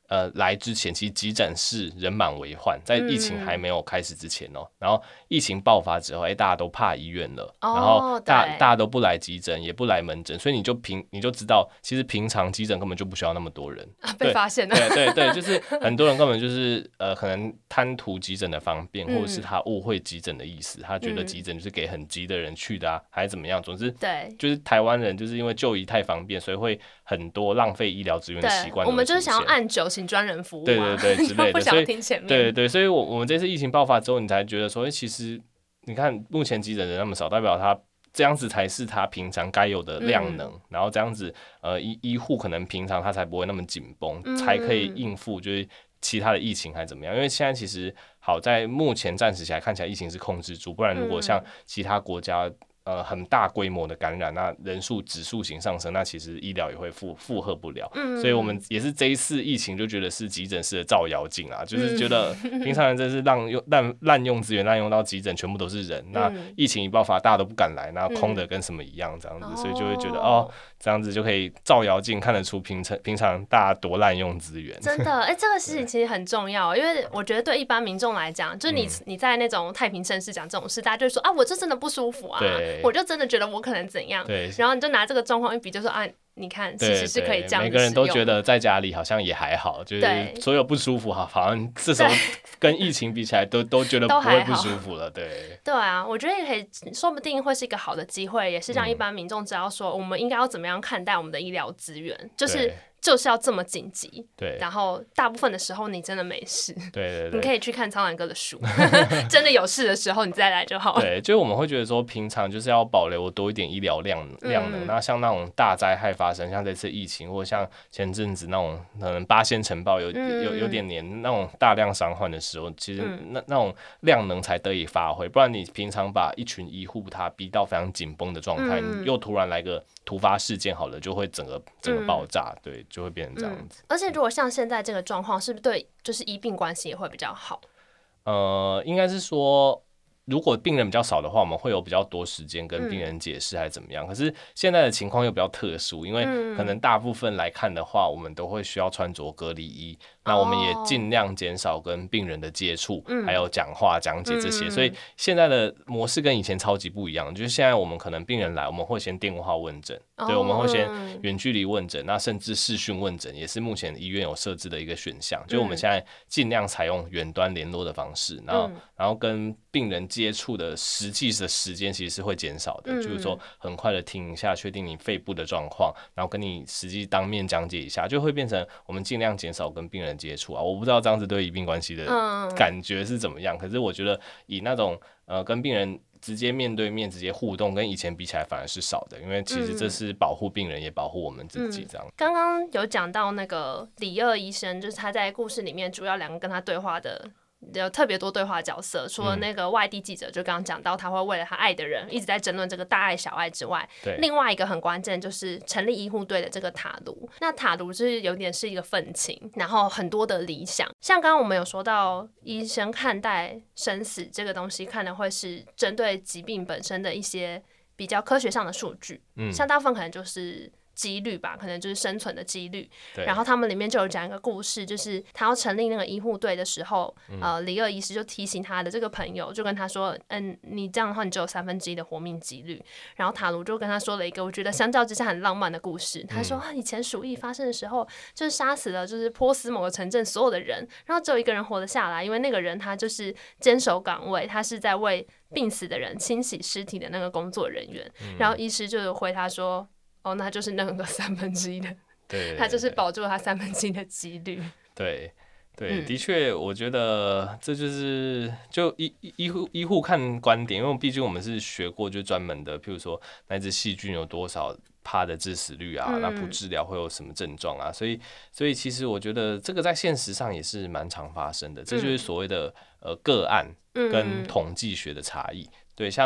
来之前，其实急诊室人满为患，在疫情还没有开始之前然后疫情爆发之后，大家都怕医院了，然后大家都不来急诊，也不来门诊，所以你就知道，其实平常急诊根本就不需要那么多人， 被发现了， 对，就是很多人根本就是可能贪图急诊的方便，或者是他误会急诊的意思，他觉得急诊就是给很急的人去的啊，还是怎么样，总之对， 就是台湾人就是因为就医太方便，所以会很多浪费医疗资源的习惯， 我们就是想要按9请专人服务， 对之类的， 不想听前面， 对，所以我们这次疫情爆发之后，你才觉得说，其实你看目前急诊人那么少，代表他这样子才是他平常该有的量能，然后这样子医护可能平常他才不会那么紧绷，才可以应付就是其他的疫情还怎么样？因为现在其实好在目前暂时起来看起来疫情是控制住，不然如果像其他国家很大规模的感染，那人数指数型上升，那其实医疗也会负荷不了。所以我们也是这一次疫情就觉得是急诊室的照妖镜啊，就是觉得平常人真是滥用资源，滥用到急诊全部都是人。那疫情一爆发，大家都不敢来，那空的跟什么一样这样子，所以就会觉得这样子就可以照妖镜看得出平常大家多滥用资源。 真的，这个事情其实很重要，因为我觉得对一般民众来讲，就是你在那种太平盛世讲这种事，大家就会说啊，我就真的不舒服啊。我就真的觉得我可能怎样，然后你就拿这个状况一比，就说啊，你看其实是可以这样子使用的。 每个人都觉得在家里好像也还好，就是所有不舒服好像这时候跟疫情比起来都觉得不会不舒服了。对啊，我觉得也可以，说不定会是一个好的机会，也是让一般民众知道说我们应该要怎么样看待我们的医疗资源，就是要这么紧急，对，然后大部分的时候你真的没事， 对， 你可以去看苍兰哥的书，真的有事的时候你再来就好了。 对，就是我们会觉得说，平常就是要保留多一点医疗量能。那像那种大灾害发生，像这次疫情，或者像前阵子那种可能8仙尘爆有点年那种大量伤患的时候，其实那种量能才得以发挥。不然你平常把一群医护他逼到非常紧绷的状态，你又突然来个突发事件，好了，就会整个爆炸，对。就会变成这样子， 而且如果像现在这个状况，是不是对就是医病关系也会比较好？ 应该是说，如果病人比较少的话，我们会有比较多时间跟病人解释还是怎么样。可是现在的情况又比较特殊，因为可能大部分来看的话，我们都会需要穿着隔离衣，那我们也尽量减少跟病人的接触，还有讲话讲解这些。所以现在的模式跟以前超级不一样，就是现在我们可能病人来，我们会先电话问诊，对，我们会先远距离问诊，那甚至视讯问诊也是目前医院有设置的一个选项。就我们现在尽量采用远端联络的方式，然后跟病人接触的实际的时间其实是会减少的，就是说很快的听一下，确定你肺部的状况，然后跟你实际当面讲解一下，就会变成我们尽量减少跟病人接触啊。我不知道这样子对医病关系的感觉是怎么样，可是我觉得以那种跟病人直接面对面直接互动，跟以前比起来反而是少的，因为其实这是保护病人也保护我们自己这样。 刚刚有讲到那个李二医生，就是他在故事里面主要2个跟他对话的。有特别多对话角色，除了那个外地记者，就刚刚讲到他会为了他爱的人一直在争论这个大爱小爱之外，另外一个很关键就是成立医护队的这个塔卢。那塔卢是有点是一个愤青，然后很多的理想，像刚刚我们有说到医生看待生死这个东西，看的会是针对疾病本身的一些比较科学上的数据，像大部分可能就是几率吧，可能就是生存的几率。然后他们里面就有讲一个故事，就是他要成立那个医护队的时候，李二医师就提醒他的这个朋友，就跟他说，你这样的话，你只有1/3的活命几率。然后塔卢就跟他说了一个我觉得相较之下很浪漫的故事，他说以前鼠疫发生的时候，就是杀死了就是波斯某个城镇所有的人，然后只有一个人活了下来，因为那个人他就是坚守岗位，他是在为病死的人清洗尸体的那个工作人员。然后医师就回他说，那就是那个1/3的，对，他就是保住了他1/3的几率。 对，的确，我觉得这就是医护看观点，因为毕竟我们是学过就专门的，譬如说那只细菌有多少%的致死率啊，那不治疗会有什么症状啊，所以其实我觉得这个在现实上也是蛮常发生的，这就是所谓的个案跟统计学的差异。对，像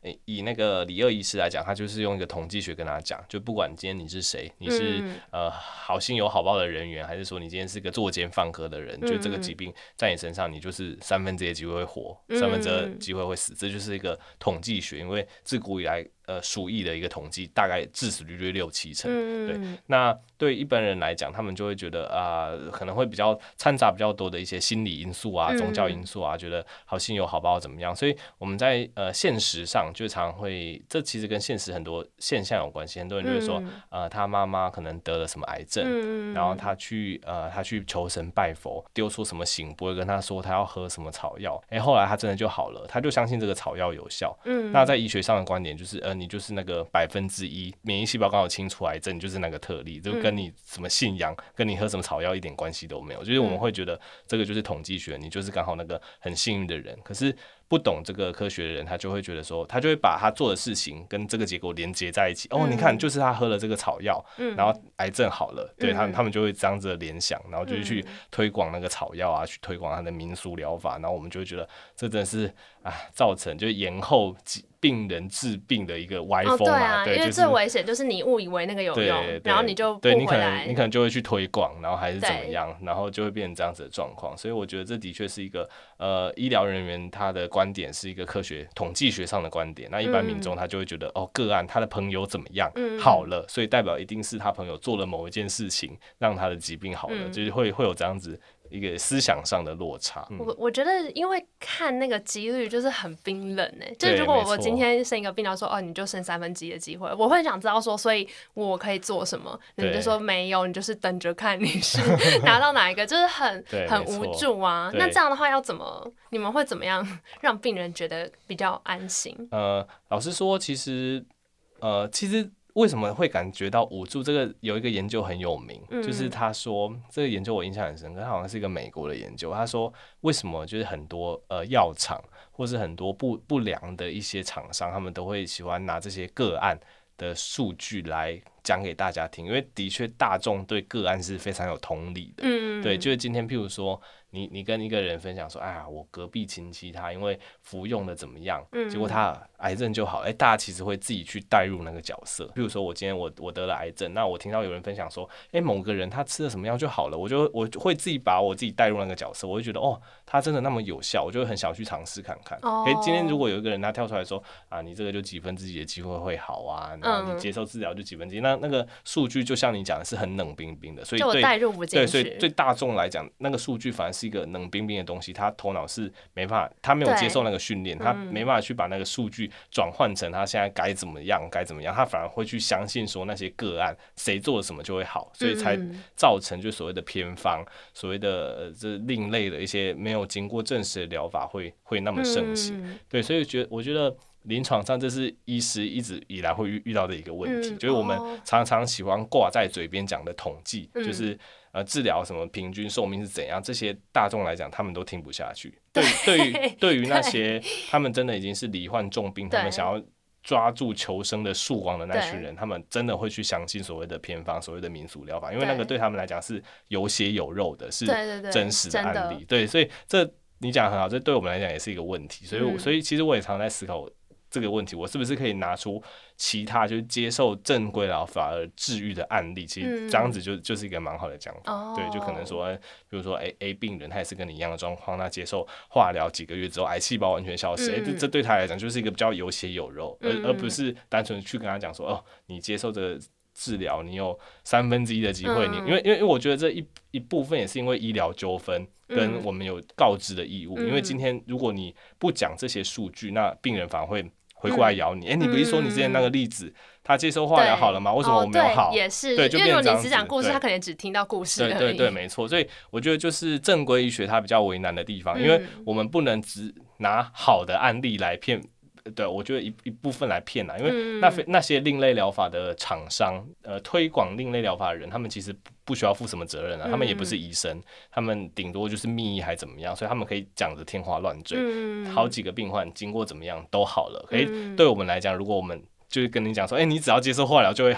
以那个李二医师来讲，他就是用一个统计学跟他讲，就不管今天你是谁，你是好心有好报的人员，还是说你今天是个作奸犯科的人，就这个疾病在你身上，你就是1/3的机会会活，2/3的机会会死，这就是一个统计学，因为自古以来鼠疫的一个统计，大概致死率就6-7成。对，那对一般人来讲，他们就会觉得可能会比较掺杂比较多的一些心理因素啊、宗教因素啊，觉得好心有好报怎么样？所以我们在现实上就常会，这其实跟现实很多现象有关系。很多人就会说，他妈妈可能得了什么癌症，然后他去求神拜佛，丢出什么醒波，跟他说他要喝什么草药，后来他真的就好了，他就相信这个草药有效。那在医学上的观点就是，你就是那个1%免疫细胞刚好清除癌症，就是那个特例，就跟你什么信仰、跟你喝什么草药一点关系都没有。就是我们会觉得这个就是统计学，你就是刚好那个很幸运的人。可是不懂这个科学的人，他就会觉得说，他就会把他做的事情跟这个结果连接在一起。你看，就是他喝了这个草药，然后癌症好了，对他们就会这样子的联想，然后就去推广那个草药啊，去推广他的民俗疗法，然后我们就会觉得这真的是造成就延后病人治病的一个歪风嘛。 对，因为最危险就是你误以为那个有用，然后你就不回来， 你可能就会去推广，然后还是怎么样，然后就会变成这样子的状况。所以我觉得这的确是一个医疗人员他的观点是一个科学统计学上的观点，那一般民众他就会觉得个案他的朋友怎么样好了，所以代表一定是他朋友做了某一件事情让他的疾病好了，就是会有这样子一个思想上的落差。 我觉得因为看那个几率就是很冰冷就是如果我今天生一个病，然后说你就剩1/3的机会，我会想知道说，所以我可以做什么？你就说没有，你就是等着看你是拿到哪一个，就是很无助啊。那这样的话你们会怎么样让病人觉得比较安心？ 老实说，其实为什么会感觉到无助？这个有一个研究很有名，就是他说这个研究我印象很深刻，他好像是一个美国的研究。他说为什么就是很多药厂或是很多不良的一些厂商，他们都会喜欢拿这些个案的数据来讲给大家听，因为的确大众对个案是非常有同理的。对，就是今天譬如说你跟一个人分享说，我隔壁亲戚他因为服用的怎么样，结果他癌症就好，大家其实会自己去带入那个角色。譬如说我今天我得了癌症，那我听到有人分享说，某个人他吃了什么药就好了，我会自己把我自己带入那个角色，我会觉得他真的那么有效，我就会很想去尝试看看。今天如果有一个人他跳出来说你这个就几分之几的机会会好啊，然后你接受治疗就几分之几，那个数据就像你讲的是很冷冰冰的，所以就我带入不进去。 对，所以对大众来讲，那个数据反而是一个冷冰冰的东西，他头脑是没办法，他没有接受那个训练，他没办法去把那个数据转换成他现在该怎么样，他反而会去相信说那些个案谁做了什么就会好，所以才造成就所谓的偏方，所谓的这另类的一些没有经过证实的疗法会那么盛行。对，所以我觉得临床上这是医师一直以来会遇到的一个问题，就是我们常常喜欢挂在嘴边讲的统计，就是治疗什么平均寿命是怎样，这些大众来讲他们都听不下去。对于那些他们真的已经是罹患重病，他们想要抓住求生的曙光的那群人，他们真的会去相信所谓的偏方，所谓的民俗疗法，因为那个对他们来讲是有血有肉的，是真实的案例。对，所以这你讲得很好，这对我们来讲也是一个问题。所以其实我也常在思考这个问题，我是不是可以拿出其他就是接受正规疗法而治愈的案例？其实这样子就是一个蛮好的讲法。对，就可能说，比如说 A 病人他也是跟你一样的状况，他接受化疗几个月之后，癌细胞完全消失，这对他来讲就是一个比较有血有肉，而不是单纯去跟他讲说，你接受这个治疗，你有1/3的机会。因为我觉得这一部分也是因为医疗纠纷跟我们有告知的义务。因为今天如果你不讲这些数据，那病人反而会回过来咬你。你不是说你之前那个例子他接受化疗好了吗？为什么我没有好？ 也是， 对，就变成这样子。 因为如果你只讲故事，他可能只听到故事而已。 对，没错。所以我觉得就是正规医学它比较为难的地方，因为我们不能只拿好的案例来骗。对，我觉得一部分来骗因为那些另类疗法的厂商，推广另类疗法的人，他们其实不需要负什么责任他们也不是医生，他们顶多就是密医还怎么样，所以他们可以讲着天花乱坠。好几个病患经过怎么样都好了，可以对我们来讲，如果我们就是跟你讲说，你只要接受化疗就会好，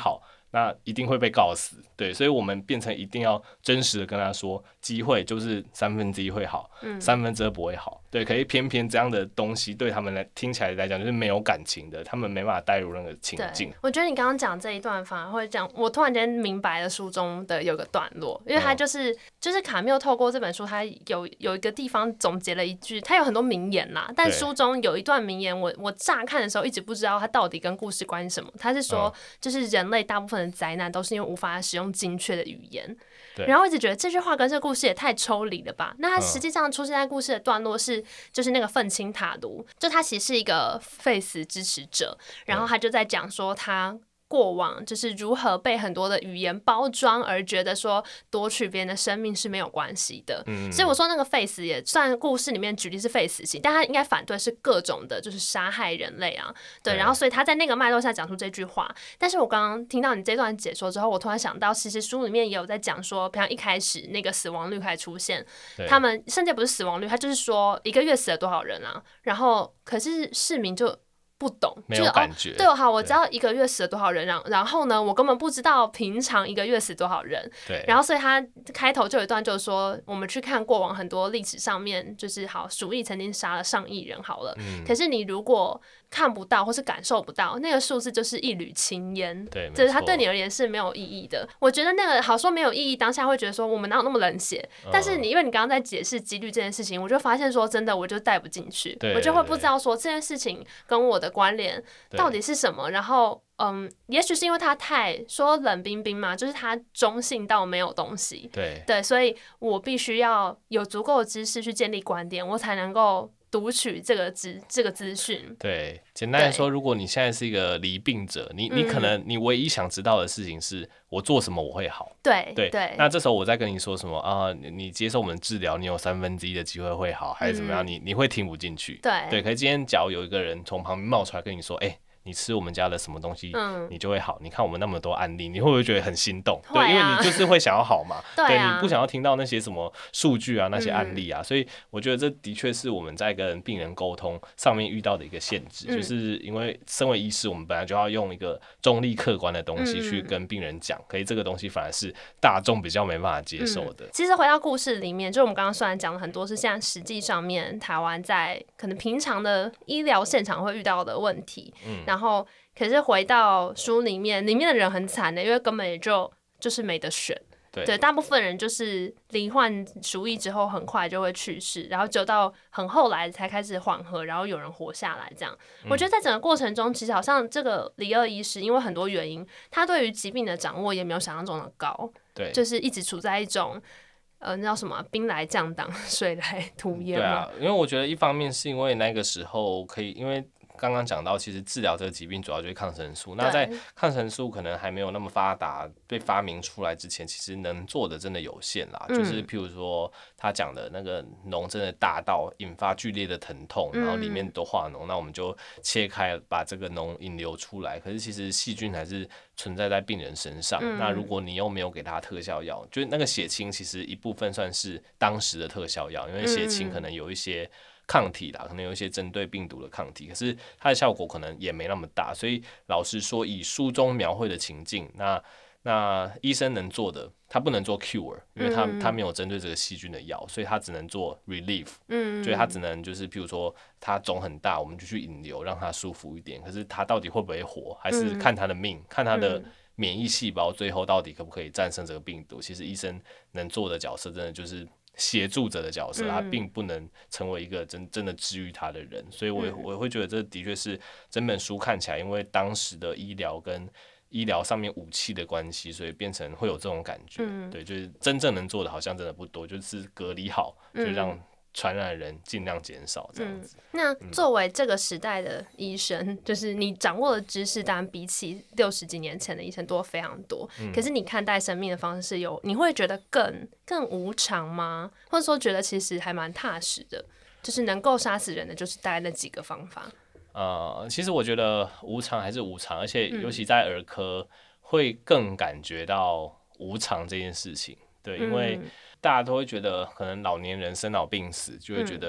那一定会被告死。对，所以我们变成一定要真实的跟他说，机会就是1/3会好，2/3不会好。对，可是偏偏这样的东西对他们听起来来讲就是没有感情的，他们没办法带入那个情境。 我觉得你刚刚讲这一段反而会讲，我突然间明白了书中的有个段落，因为他就是卡缪透过这本书，他有一个地方总结了一句，他有很多名言啦，但书中有一段名言，我乍看的时候一直不知道他到底跟故事关系什么。他是说，就是人类大部分的灾难都是因为无法使用精确的语言。然后我一直觉得这句话跟这个故事也太抽离了吧？那它实际上出现在故事的段落是，就是那个愤青塔卢，就他其实是一个废死支持者，然后他就在讲说他过往就是如何被很多的语言包装，而觉得说夺取别人的生命是没有关系的。所以我说那个废死也算故事里面举例是废死刑，但他应该反对是各种的就是杀害人类啊。对，然后所以他在那个脉络下讲出这句话。但是我刚刚听到你这段解说之后，我突然想到，其实书里面也有在讲说，比方一开始那个死亡率开始出现，他们甚至不是死亡率，他就是说一个月死了多少人啊，然后可是市民就不懂， 没有感觉。 对，好，我知道一个月死了多少人，然后呢，我根本不知道平常一个月死多少人。 对， 然后所以他开头就有一段就是说，我们去看过往很多历史上面，就是好鼠疫曾经杀了上亿人好了，可是你如果看不到或是感受不到，那个数字就是一缕青烟。 对， 就是它对你而言是没有意义的。我觉得那个好说没有意义，当下会觉得说我们哪有那么冷血？但是因为你刚刚在解释几率这件事情，我就发现说真的，我就带不进去，我就会不知道说这件事情跟我的关联到底是什么。然后也许是因为它太说冷冰冰嘛，就是它中性到没有东西。对，所以我必须要有足够的知识去建立观点，我才能够读取这个资讯。 对，简单来说，如果你现在是一个罹病者，你可能你唯一想知道的事情是我做什么我会好。 对， 那这时候我再跟你说什么啊？你接受我们治疗，你有1/3的机会会好，还是怎么样？你会听不进去。对，可是今天假如有一个人从旁边冒出来跟你说，你吃我们家的什么东西，你就会好。你看我们那么多案例，你会不会觉得很心动？对，因为你就是会想要好嘛。对，你不想要听到那些什么数据啊，那些案例啊。所以我觉得这的确是我们在跟病人沟通上面遇到的一个限制，就是因为身为医师，我们本来就要用一个中立客观的东西去跟病人讲，可是这个东西反而是大众比较没办法接受的。 其实回到故事里面，就我们刚刚虽然讲了很多是现在实际上面台湾在可能平常的医疗现场会遇到的问题，然后可是回到书里面的人很惨的，因为根本也就是没得选。对，大部分人就是罹患鼠疫之后很快就会去世，然后就到很后来才开始缓和，然后有人活下来这样。我觉得在整个过程中，其实好像这个李二医师因为很多原因，他对于疾病的掌握也没有想象中的高。对，就是一直处在一种那叫什么兵来将挡水来土掩。 对啊，因为我觉得一方面是因为那个时候可以，因为刚刚讲到，其实治疗这个疾病主要就是抗生素。那在抗生素可能还没有那么发达，被发明出来之前，其实能做的真的有限啦。就是譬如说他讲的那个脓真的大到引发剧烈的疼痛，然后里面都化脓，那我们就切开把这个脓引流出来。可是其实细菌还是存在在病人身上。那如果你又没有给他特效药，就是那个血清其实一部分算是当时的特效药，因为血清可能有一些抗体啦，可能有一些针对病毒的抗体，可是它的效果可能也没那么大。所以老实说，以书中描绘的情境，那医生能做的，他不能做 cure， 因为他没有针对这个细菌的药，所以他只能做 relief。所以他只能就是譬如说他肿很大，我们就去引流让他舒服一点。可是他到底会不会活，还是看他的命，看他的免疫细胞最后到底可不可以战胜这个病毒。其实医生能做的角色，真的就是协助者的角色，他并不能成为一个真的治愈他的人。所以我会觉得这的确是整本书看起来，因为当时的医疗跟医疗上面武器的关系，所以变成会有这种感觉。对，就是真正能做的好像真的不多，就是隔离好，就让传染的人尽量减少这样子。 那作为这个时代的医生，就是你掌握的知识，当然比起60几年前的医生多非常多。可是你看待生命的方式你会觉得更无常吗？或者说觉得其实还蛮踏实的，就是能够杀死人的，就是大概那几个方法。 其实我觉得无常还是无常，而且尤其在儿科会更感觉到无常这件事情。对，因为大家都会觉得可能老年人生老病死，就会觉得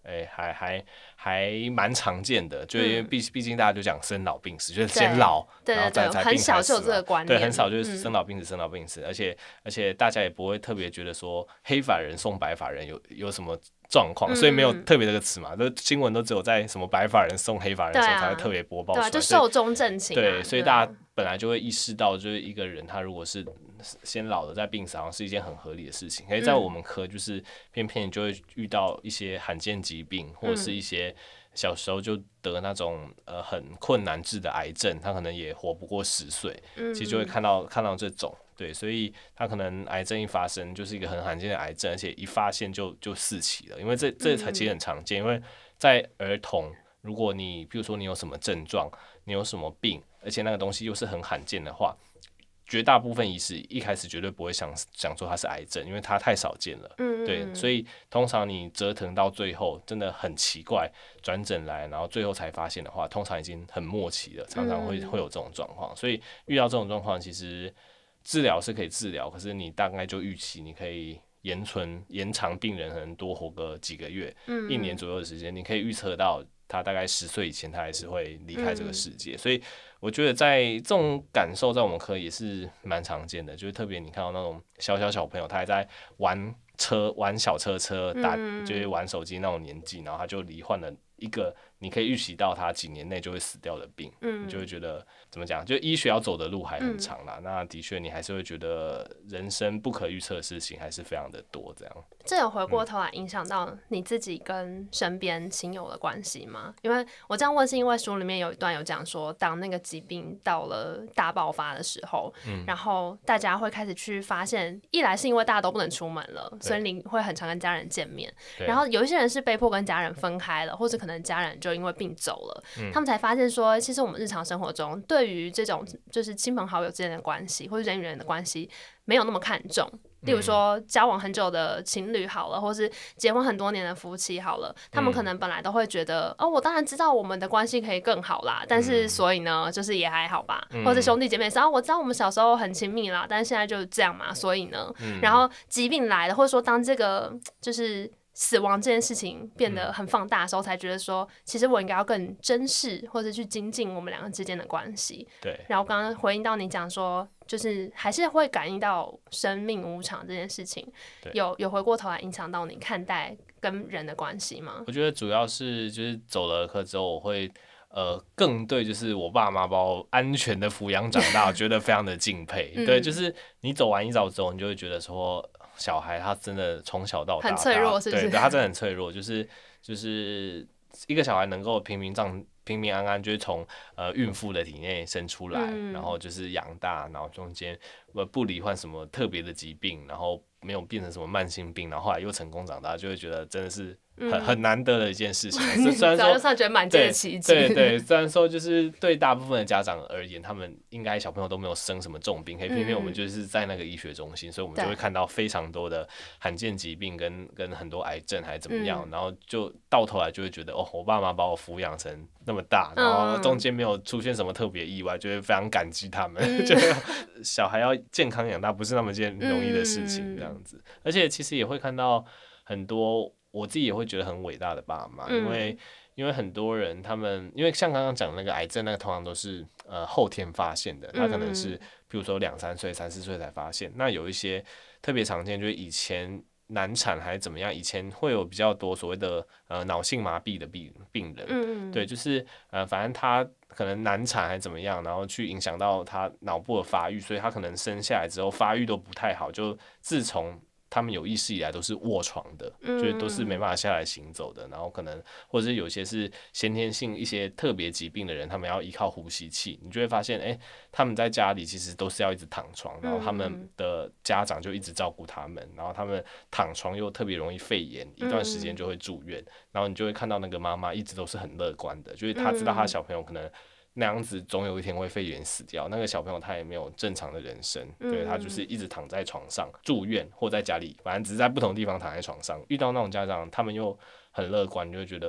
还蛮常见的，就因为毕竟大家就讲生老病死，就是先老，然后再很少就有这个观念， 对，很少就是生老病死，生老病死，而且大家也不会特别觉得说黑发人送白发人有什么状况，所以没有特别这个词嘛，都新闻都只有在什么白发人送黑发人的时候才会特别播报出来， 就寿终正寝， 对，所以大家本来就会意识到，就是一个人他如果是先老的在病死，好像是一件很合理的事情。可是在我们科就是偏偏就会遇到一些罕见疾病，或者是一些小时候就得那种很困难治的癌症，他可能也活不过10岁，其实就会看到这种。对，所以他可能癌症一发生就是一个很罕见的癌症，而且一发现就4期了，因为这才其实很常见，因为在儿童，如果你比如说你有什么症状，你有什么病，而且那个东西又是很罕见的话，绝大部分医师一开始绝对不会想说它是癌症，因为它太少见了。对，所以通常你折腾到最后真的很奇怪，转诊来，然后最后才发现的话，通常已经很末期了，常常会有这种状况。所以遇到这种状况，其实治疗是可以治疗，可是你大概就预期你可以延长病人可能多活个几个月，1年左右的时间，你可以预测到他大概10岁以前他还是会离开这个世界，所以我觉得在这种感受在我们科也是蛮常见的，就是特别你看到那种小朋友他还在玩小车就是玩手机那种年纪，然后他就罹患了一个你可以预期到他几年内就会死掉的病，你就会觉得怎么讲，就医学要走的路还很长啦，那的确你还是会觉得人生不可预测的事情还是非常的多这样。 这有回过头来影响到你自己跟身边亲友的关系吗？因为我这样问是因为书里面有一段有讲说，当那个疾病到了大爆发的时候，然后大家会开始去发现，一来是因为大家都不能出门了，所以你会很常跟家人见面，然后有一些人是被迫跟家人分开了，或者可能家人就因为病走了，他们才发现说，其实我们日常生活中对于这种就是亲朋好友之间的关系，或者人与人的关系没有那么看重。例如说交往很久的情侣好了，或是结婚很多年的夫妻好了，他们可能本来都会觉得我当然知道我们的关系可以更好啦，但是所以呢就是也还好吧，或者兄弟姐妹是我知道我们小时候很亲密啦，但是现在就这样嘛，所以呢然后疾病来了，或者说当这个就是死亡这件事情变得很放大的时候，才觉得说其实我应该要更珍视或者去精进我们两个之间的关系。 对， 然后刚刚回应到你讲说就是还是会感应到生命无常这件事情，有回过头来影响到你看待跟人的关系吗？ 我觉得主要是就是走了课之后，我会更对就是我爸妈把我安全的抚养长大，我觉得非常的敬佩。对，就是你走完一遭之后，你就会觉得说小孩他真的从小到大很脆弱，是不是？ 对，他真的很脆弱，就是一个小孩能够平平安安，就是从孕妇的体内生出来，然后就是养大，然后中间不罹患什么特别的疾病，然后没有变成什么慢性病，然后后来又成功长大，就会觉得真的是很难得的一件事情。虽然说早就算觉得满街的奇迹， 对，虽然说就是对大部分的家长而言，他们应该小朋友都没有生什么重病，可以偏偏我们就是在那个医学中心，所以我们就会看到非常多的罕见疾病跟很多癌症还怎么样，然后就到头来就会觉得我爸妈把我抚养成那么大，然后中间没有出现什么特别意外，就会非常感激他们。就小孩要健康养大不是那么件容易的事情，这样子。而且其实也会看到很多我自己也会觉得很伟大的爸妈，因为很多人他们因为像刚刚讲那个癌症，那个通常都是后天发现的，他可能是比如说2、3岁、3、4岁才发现。那有一些特别常见，就是以前难产还是怎么样，以前会有比较多所谓的脑性麻痹的病人，对，就是反正他可能难产还是怎么样，然后去影响到他脑部的发育，所以他可能生下来之后发育都不太好，就自从他们有意识以来都是卧床的，就是都是没办法下来行走的，然后可能或者是有些是先天性一些特别疾病的人，他们要依靠呼吸器，你就会发现他们在家里其实都是要一直躺床，然后他们的家长就一直照顾他们，然后他们躺床又特别容易肺炎，一段时间就会住院，然后你就会看到那个妈妈一直都是很乐观的，就是她知道她小朋友可能那样子总有一天会肺炎死掉，那个小朋友他也没有正常的人生，对，他就是一直躺在床上住院或在家里，反正只是在不同地方躺在床上。遇到那种家长他们又很乐观，就会觉得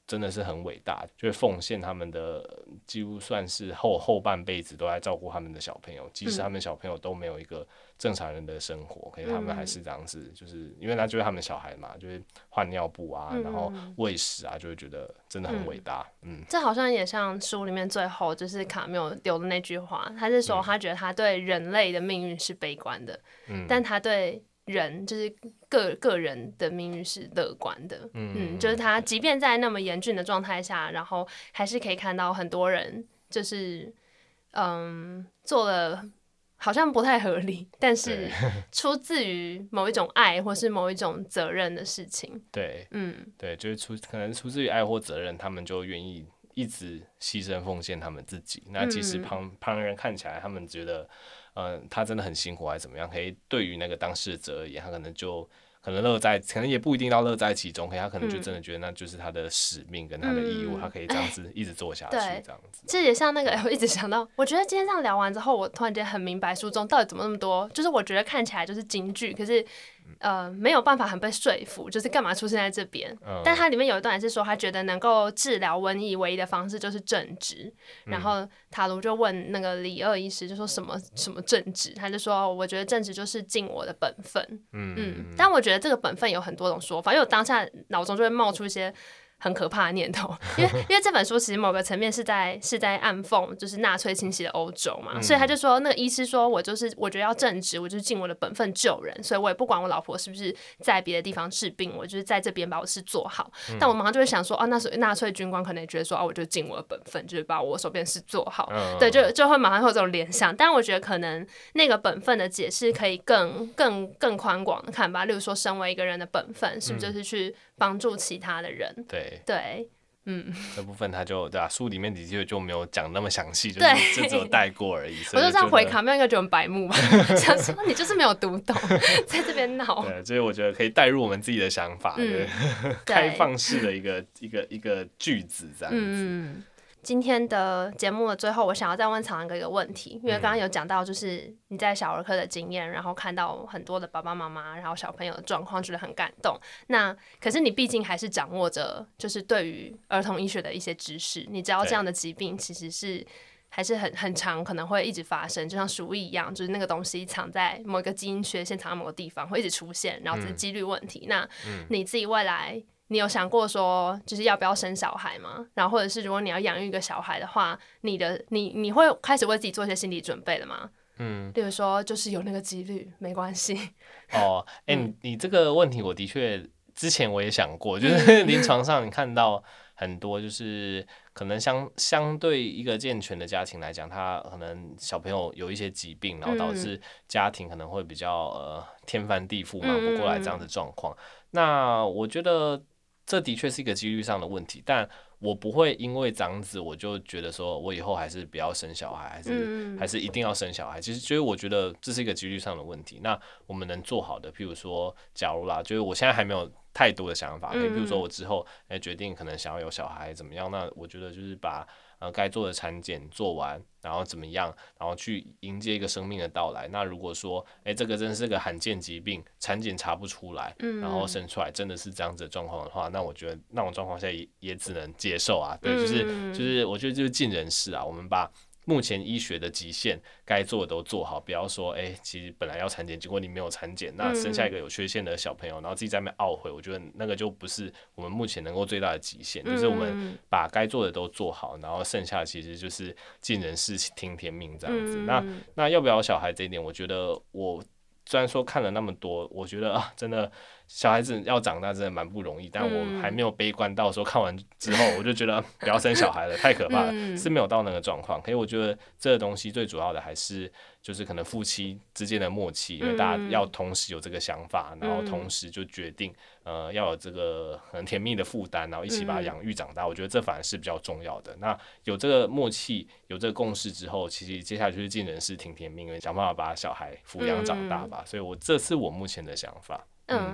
真的是很伟大，就是奉献他们的几乎算是后半辈子都在照顾他们的小朋友，即使他们小朋友都没有一个正常人的生活，可是他们还是这样子，就是因为那就是他们小孩嘛，就是换尿布啊，然后喂食啊，就会觉得真的很伟大。 这好像也像书里面最后就是卡缪丢的那句话，他是说他觉得他对人类的命运是悲观的，但他对人就是个人的命运是乐观的，就是他即便在那么严峻的状态下，然后还是可以看到很多人就是做了好像不太合理，但是出自于某一种爱或是某一种责任的事情。 对，对，就是可能出自于爱或责任，他们就愿意一直牺牲奉献他们自己。那即使旁人看起来，他们觉得他真的很辛苦还是怎么样，可以对于那个当事者而言，他可能也不一定到乐在其中，可是他可能就真的觉得那就是他的使命跟他的义务，他可以这样子一直做下去，这样子。 这也像那个，我一直想到，我觉得今天这样聊完之后，我突然间很明白书中到底怎么那么多，就是我觉得看起来就是金句，可是没有办法很被说服，就是干嘛出现在这边？但它里面有一段也是说，他觉得能够治疗瘟疫唯一的方式就是正直。然后塔卢就问那个李鄂医师，就说什么正直？他就说，我觉得正直就是尽我的本分。但我觉得这个本分有很多种说法，因为我当下脑中就会冒出一些很可怕的念头，因为这本书其实某个层面是在暗讽就是纳粹侵袭的欧洲嘛，所以他就说那个医师说我觉得要正直，我就是尽我的本分救人，所以我也不管我老婆是不是在别的地方治病，我就是在这边把我事做好。但我马上就会想说那纳粹军官可能也觉得说我就尽我的本分，就是把我手边事做好，对，就会马上会有这种联想。但我觉得可能那个本分的解释可以更宽广的看吧，例如说身为一个人的本分是不是就是去帮助其他的人？对， 这部分他就对吧？书里面的确就没有讲那么详细，就只有带过而已。 我就这样回卡缪应该觉得很白目吧，想说你就是没有读懂，在这边闹。 对，所以我觉得可以带入我们自己的想法，开放式的一个句子这样子。 今天的节目的最后，我想要再问常安哥一个问题，因为刚刚有讲到就是你在小儿科的经验，然后看到很多的爸爸妈妈，然后小朋友的状况，觉得很感动。那可是你毕竟还是掌握着就是对于儿童医学的一些知识，你知道这样的疾病其实是还是很长，可能会一直发生，就像鼠疫一样，就是那个东西藏在某一个基因缺陷，藏在某个地方会一直出现，然后这是几率问题。那你自己未来你有想过说就是要不要生小孩吗？然后或者是如果你要养育一个小孩的话，你会开始为自己做一些心理准备了吗？例如说就是有那个几率没关系。 你这个问题我的确之前我也想过，就是临床上你看到很多就是可能相对一个健全的家庭来讲，他可能小朋友有一些疾病，然后导致家庭可能会比较天翻地覆忙不过来这样的状况。那我觉得这的确是一个几率上的问题，但我不会因为这样子我就觉得说我以后还是不要生小孩，还是一定要生小孩。其实就是我觉得这是一个几率上的问题。那我们能做好的，譬如说假如啦，就是我现在还没有太多的想法，譬如说我之后决定可能想要有小孩怎么样，那我觉得就是把该做的产检做完，然后怎么样，然后去迎接一个生命的到来。那如果说这个真的是个罕见疾病，产检查不出来，然后生出来真的是这样子的状况的话，那我觉得那种状况下也只能接受啊。对，就是我觉得就是尽人事啊，我们把目前医学的极限该做的都做好，不要说其实本来要产检，结果你没有产检，那生下一个有缺陷的小朋友，然后自己在那边懊悔，我觉得那个就不是我们目前能够最大的极限。就是我们把该做的都做好，然后剩下的其实就是尽人事听天命这样子。那要不要有小孩这一点，我觉得我虽然说看了那么多，我觉得真的小孩子要长大真的蛮不容易，但我还没有悲观到说看完之后我就觉得不要生小孩了，太可怕了，是没有到那个状况。可是我觉得这个东西最主要的还是就是可能夫妻之间的默契，因为大家要同时有这个想法，然后同时就决定要有这个很甜蜜的负担，然后一起把它养育长大。我觉得这反而是比较重要的。那有这个默契，有这个共识之后，其实接下来就是尽人事听天命，想办法把小孩抚养长大吧。所以这是我目前的想法。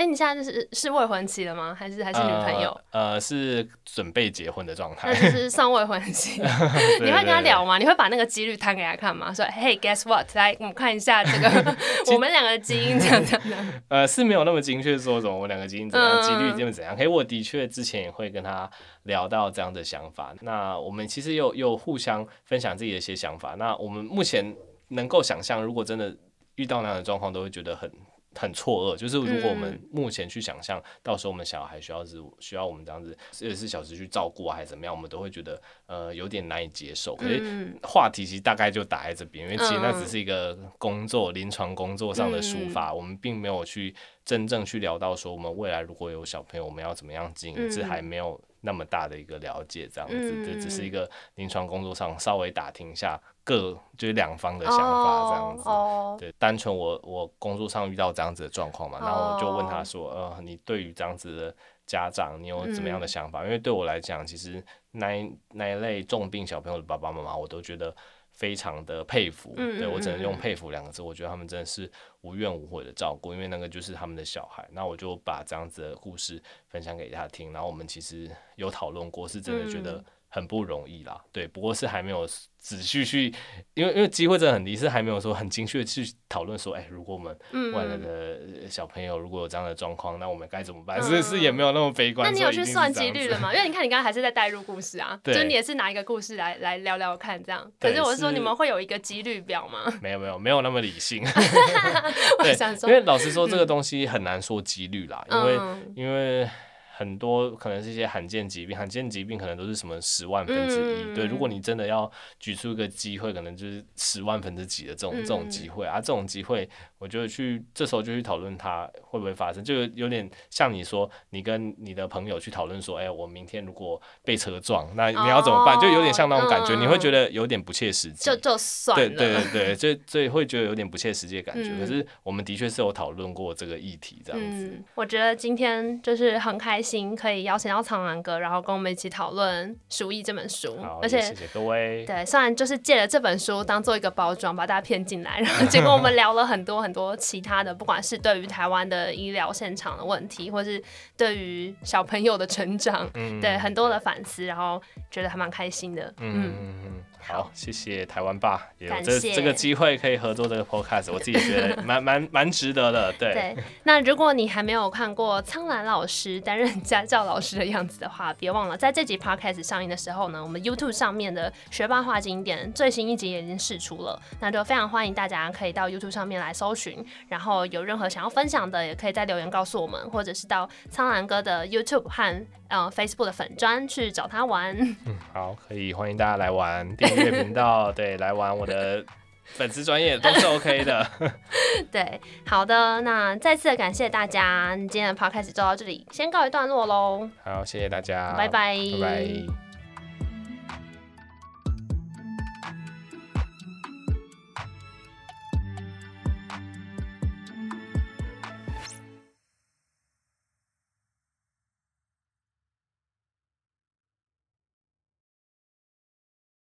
你现在是未婚妻了吗？还是女朋友？ 是准备结婚的状态， 那就是算未婚妻。你会跟他聊吗？你会把那个几率摊给他看吗？说，Hey, guess what？ 来，我们看一下这个我们两个的基因这样的。 是没有那么精确说什么我们两个基因怎样，几率怎样。可是我的确之前也会跟他聊到这样的想法。那我们其实有互相分享自己的一些想法。那我们目前能够想象，如果真的遇到那样的状况，都会觉得很错愕，就是如果我们目前去想象，到时候我们小孩需要我们这样子24小时去照顾啊，还是怎么样，我们都会觉得有点难以接受。可是话题其实大概就打在这边，因为其实那只是一个临床工作上的抒发，我们并没有去真正去聊到说我们未来如果有小朋友，我们要怎么样经营，这还没有那么大的一个了解，这样子，这只是一个临床工作上稍微打听一下就是两方的想法这样子。对，单纯我工作上遇到这样子的状况嘛，然后我就问他说，你对于这样子的家长，你有怎么样的想法？因为对我来讲，其实那一类重病小朋友的爸爸妈妈，我都觉得非常的佩服。对，我只能用佩服2个字，我觉得他们真的是无怨无悔的照顾，因为那个就是他们的小孩。那我就把这样子的故事分享给他听，然后我们其实有讨论过，是真的觉得很不容易啦。对，不过是还没有仔细去，因为机会真的很低，是还没有说很精确的去讨论说，如果我们未来的小朋友如果有这样的状况，那我们该怎么办？是也没有那么悲观。 那你有去算几率了吗？因为你看你刚刚还是在带入故事啊，就是你也是拿一个故事来聊聊看这样。可是我是说，你们会有一个几率表吗？ 没有那么理性。 我想说， 因为老实说，这个东西很难说几率啦，因为很多可能是一些罕见疾病可能都是什么10万分之1。对，如果你真的要举出一个机会，可能就是10万分之几的这种机会啊，这种机会，我就这时候就去讨论它会不会发生，就有点像你说，你跟你的朋友去讨论说，我明天如果被车撞，那你要怎么办？就有点像那种感觉，你会觉得有点不切实际， 就算了。 对，所以会觉得有点不切实际的感觉。可是我们的确是有讨论过这个议题，这样子。 我觉得今天就是很开心，可以邀请到苍蓝哥，然后跟我们一起讨论《鼠疫》这本书。而且谢谢各位。 对，虽然就是借了这本书当做一个包装，把大家骗进来，然后结果我们聊了很多很多其他的，不管是对于台湾的医疗现场的问题，或是对于小朋友的成长，对很多的反思，然后觉得还蛮开心的。 好，谢谢台湾爸，也有这个机会可以合作这个 podcast， 我自己觉得蛮值得的。对， 那如果你还没有看过苍蓝老师担任家教老师的样子的话，别忘了在这集 podcast 上映的时候呢，我们 YouTube 上面的学霸话经典最新一集也已经释出了，那就非常欢迎大家可以到 YouTube 上面来搜寻，然后有任何想要分享的，也可以在留言告诉我们，或者是到苍蓝哥的 YouTube 和Facebook 的粉专去找他玩。 好，可以欢迎大家来玩订阅频道，对，来玩我的粉丝专页都是 OK 的。 对，好的，那再次感谢大家，今天的 podcast 就到这里，先告一段落喽。 好，谢谢大家， 拜拜， 拜拜。